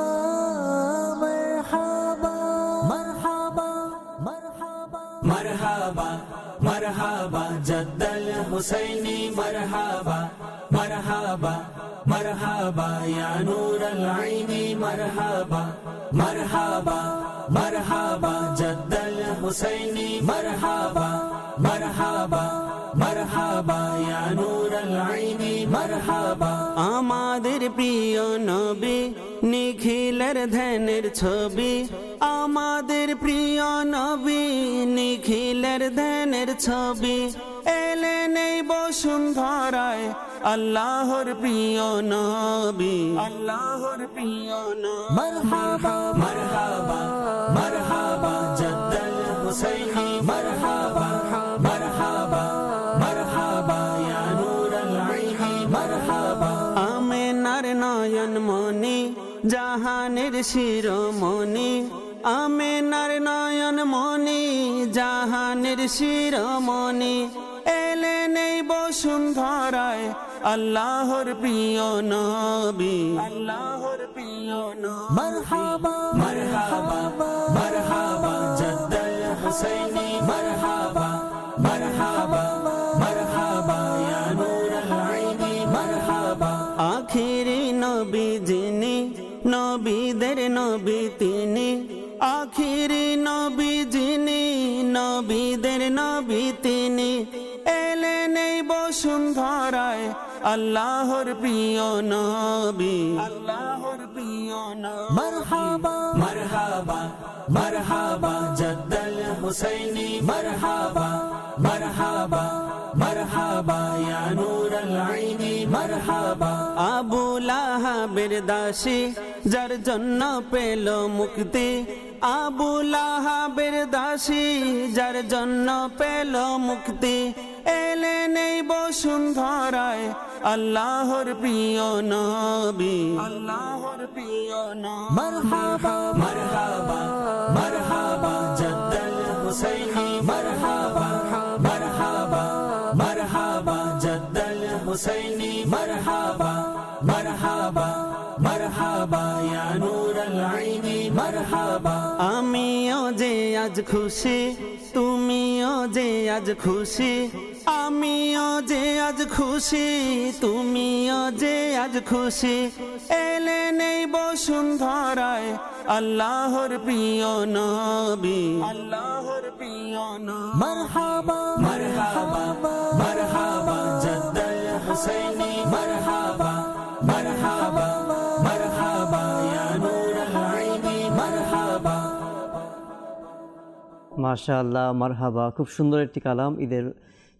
মারহাবা মারহাবা মারহাবা মারহাবা জাদ্দাল হুসাইনি মারহাবা মারহাবা মারহাবা ইয়া নূরাল আইনি মারহাবা মারহাবা মারহাবা জাদ্দাল হুসাইনি মারহাবা মারহাবা মারহাবা ইয়া নূরাল আইনি মারহাবা। আমাদের প্রিয় নবী নিখিলের ধ্যানের ছবি, আমাদের প্রিয় নবী নিখিলের ধ্যানের ছবি, এলেন এই বসুন্ধরায় আল্লাহর প্রিয় নবী, আল্লাহর প্রিয় নবী। মারহাবা মারহাবা মারহাবা জাদ্দাল হুসাইনি মারহাবা মারহাবা মারহাবা ইয়া নূরাল আইনি মারহাবা। আমিনার নয়ন মনি জাহানের শিরোমণি, আমিনার নয়ন মনি জাহানের শিরোমণি, এলেন এই বসুন্ধরায় আল্লাহর প্রিয় নবী, আল্লাহর প্রিয় নবী। মারহাবা মারহাবা মারহাবা জাদ্দাল হুসাইনি মারহাবা মারহাবা মারহাবা ইয়া নূরাল আইনি মারহাবা। আখিরি নবী যিনি নবীদের নবী তিনি, আখিরি নবী যিনি নবীদের নবী তিনি, এলেন এই বসুন্ধরায় আল্লাহর প্রিয় নবী, আল্লাহর প্রিয় নবী। মারহাবা মারহাবা মারহাবা জাদ্দাল হুসাইনি মারহাবা মারহাবা মারহাবা ইয়া নূরাল আইনি মারহাবা। আবু লাহাবের দাসী যার জন্য পেল মুক্তি, আবু লাহাবের দাসী যার জন্য পেল মুক্তি, এলেন এই বসুন্ধরায় আল্লাহর প্রিয় নবী, আল্লাহর প্রিয় নবী। মারহাবা মারহাবা মারহাবা জাদ্দাল হুসাইনি মারহাবা মারহাবা মারহাবা জাদ্দাল হুসাইনি মারহাবা মারহাবা মারহাবা ইয়া নূরাল আইনি মারহাবা। আমিও যে আজ খুশি, তুমিও যে আজ খুশি, আমিও যে আজ খুশি, তুমিও যে আজ খুশি, এলেন এই বসুন্ধরায় আল্লাহর প্রিয় নবী, আল্লাহর প্রিয় নবী। মারহাবা মারহাবা মারহাবা জাদ্দাল হুসাইনি মারহাবা মারহাবা মারহাবা ইয়া নূরাল আইনি মারহাবা। মাশাআল্লাহ মারহাবা, খুব সুন্দর একটি কালাম ঈদের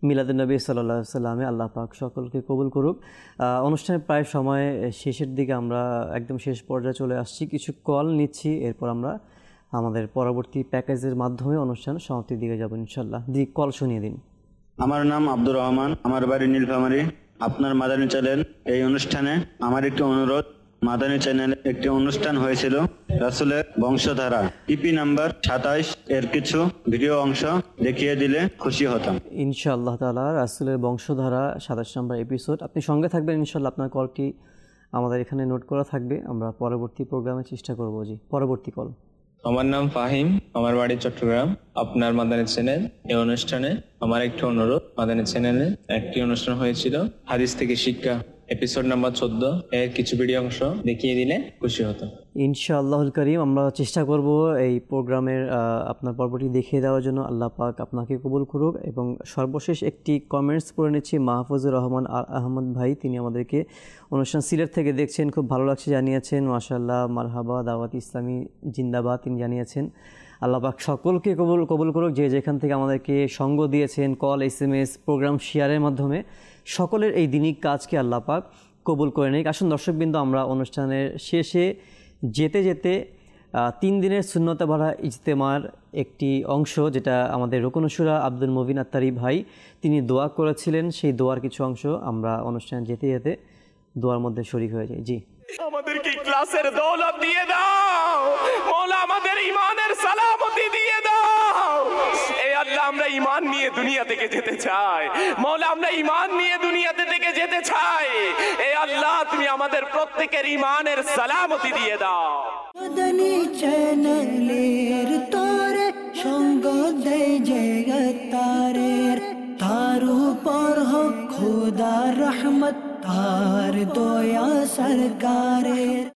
মিলাদুন্নবী সাল্লাল্লাহু আলাইহি সাল্লামে আল্লাহ পাক সকলকে কবুল করুক। অনুষ্ঠানের প্রায় সময় শেষের দিকে, আমরা একদম শেষ পর্যায়ে চলে আসছি। কিছু কল নিচ্ছি, এরপর আমরা আমাদের পরবর্তী প্যাকেজের মাধ্যমে অনুষ্ঠান সমাপ্তির দিকে যাব ইনশাল্লাহ। কল শুনিয়ে দিন। আমার নাম আব্দুর রহমান, আমার বাড়ি নীলফামারী। আপনার মাদানী চ্যানেল এই অনুষ্ঠানে আমার একটি অনুরোধ। মাদানী চ্যানেলে একটি অনুষ্ঠান হয়েছিল রাসূলের বংশধারা, ইপি নাম্বার 27 এর কিছু ভিডিও অংশ দেখিয়ে দিলে খুশি হতাম। ইনশাআল্লাহ তাআলা রাসূলের বংশধারা 27 নম্বর এপিসোড, আপনি সঙ্গে থাকবেন ইনশাআল্লাহ। আপনার কলটি আমাদের এখানে নোট করা থাকবে, আমরা পরবর্তী প্রোগ্রামে চেষ্টা করব। জি, পরবর্তী কল। আমার নাম ফাহিম, আমার বাড়ি চট্টগ্রাম। আপনার মাদানী চ্যানেল এই অনুষ্ঠানে আমার একটি অনুরোধ। মাদানী চ্যানেলে একটি অনুষ্ঠান হয়েছিল হাদিস থেকে শিক্ষা, এপিসোড নাম্বার 14 এর কিছু ভিডিও অংশ দেখিয়ে দিলে খুশি হতাম। ইনশাআল্লাহুল করিম, আমরা চেষ্টা করব এই প্রোগ্রামের আপনার পর্বটি দেখিয়ে দেওয়ার জন্য। আল্লাহ পাক আপনাকে কবুল করুক। এবং সর্বশেষ একটি কমেন্টস পড়ে নিচ্ছি, মাহফুজুর রহমান আহমদ ভাই, তিনি আমাদেরকে অনুষ্ঠান সিলেট থেকে দেখছেন, খুব ভালো লাগছে জানিয়েছেন। মাশাআল্লাহ, মারহাবা, দাওয়াত ইসলামী জিন্দাবাদ তিনি জানিয়েছেন। আল্লাহ পাক সকলকে কবুল করুক, যে যেখান থেকে আমাদেরকে সঙ্গ দিয়েছেন, কল, SMS, প্রোগ্রাম শেয়ারের মাধ্যমে সকলের এই দিনিক কাজকে আল্লাহ পাক কবুল করে নিক। আসুন দর্শকবৃন্দ, আমরা অনুষ্ঠানের শেষে যেতে যেতে 3 দিনের সুন্নতে ভরা ইজতেমার একটি অংশ, যেটা আমাদের রুকনুশুরা আব্দুল মুবিন আত্তারি ভাই তিনি দোয়া করেছিলেন, সেই দোয়ার কিছু অংশ আমরা অনুষ্ঠানে যেতে যেতে দোয়ার মধ্যে শরীক হয়ে যাই। জি, আমাদেরকে ক্লাসের দৌলত দিয়ে দাও মওলা, আমাদের ঈমানের সালামতি দিয়ে দাও। এই আল্লাহ, আমরা ঈমান নিয়ে দুনিয়া থেকে যেতে চাই মওলা, আমরা ঈমান নিয়ে দুনিয়াতে থেকে যেতে চাই। এই আল্লাহ, তুমি আমাদের প্রত্যেকের ঈমানের সালামতি দিয়ে দাও। মাদানী চ্যানেলের তোরে সঙ্গ দেয় জগতারের, তার উপর হোক খোদার রহমত, তার দয়া সরকারের।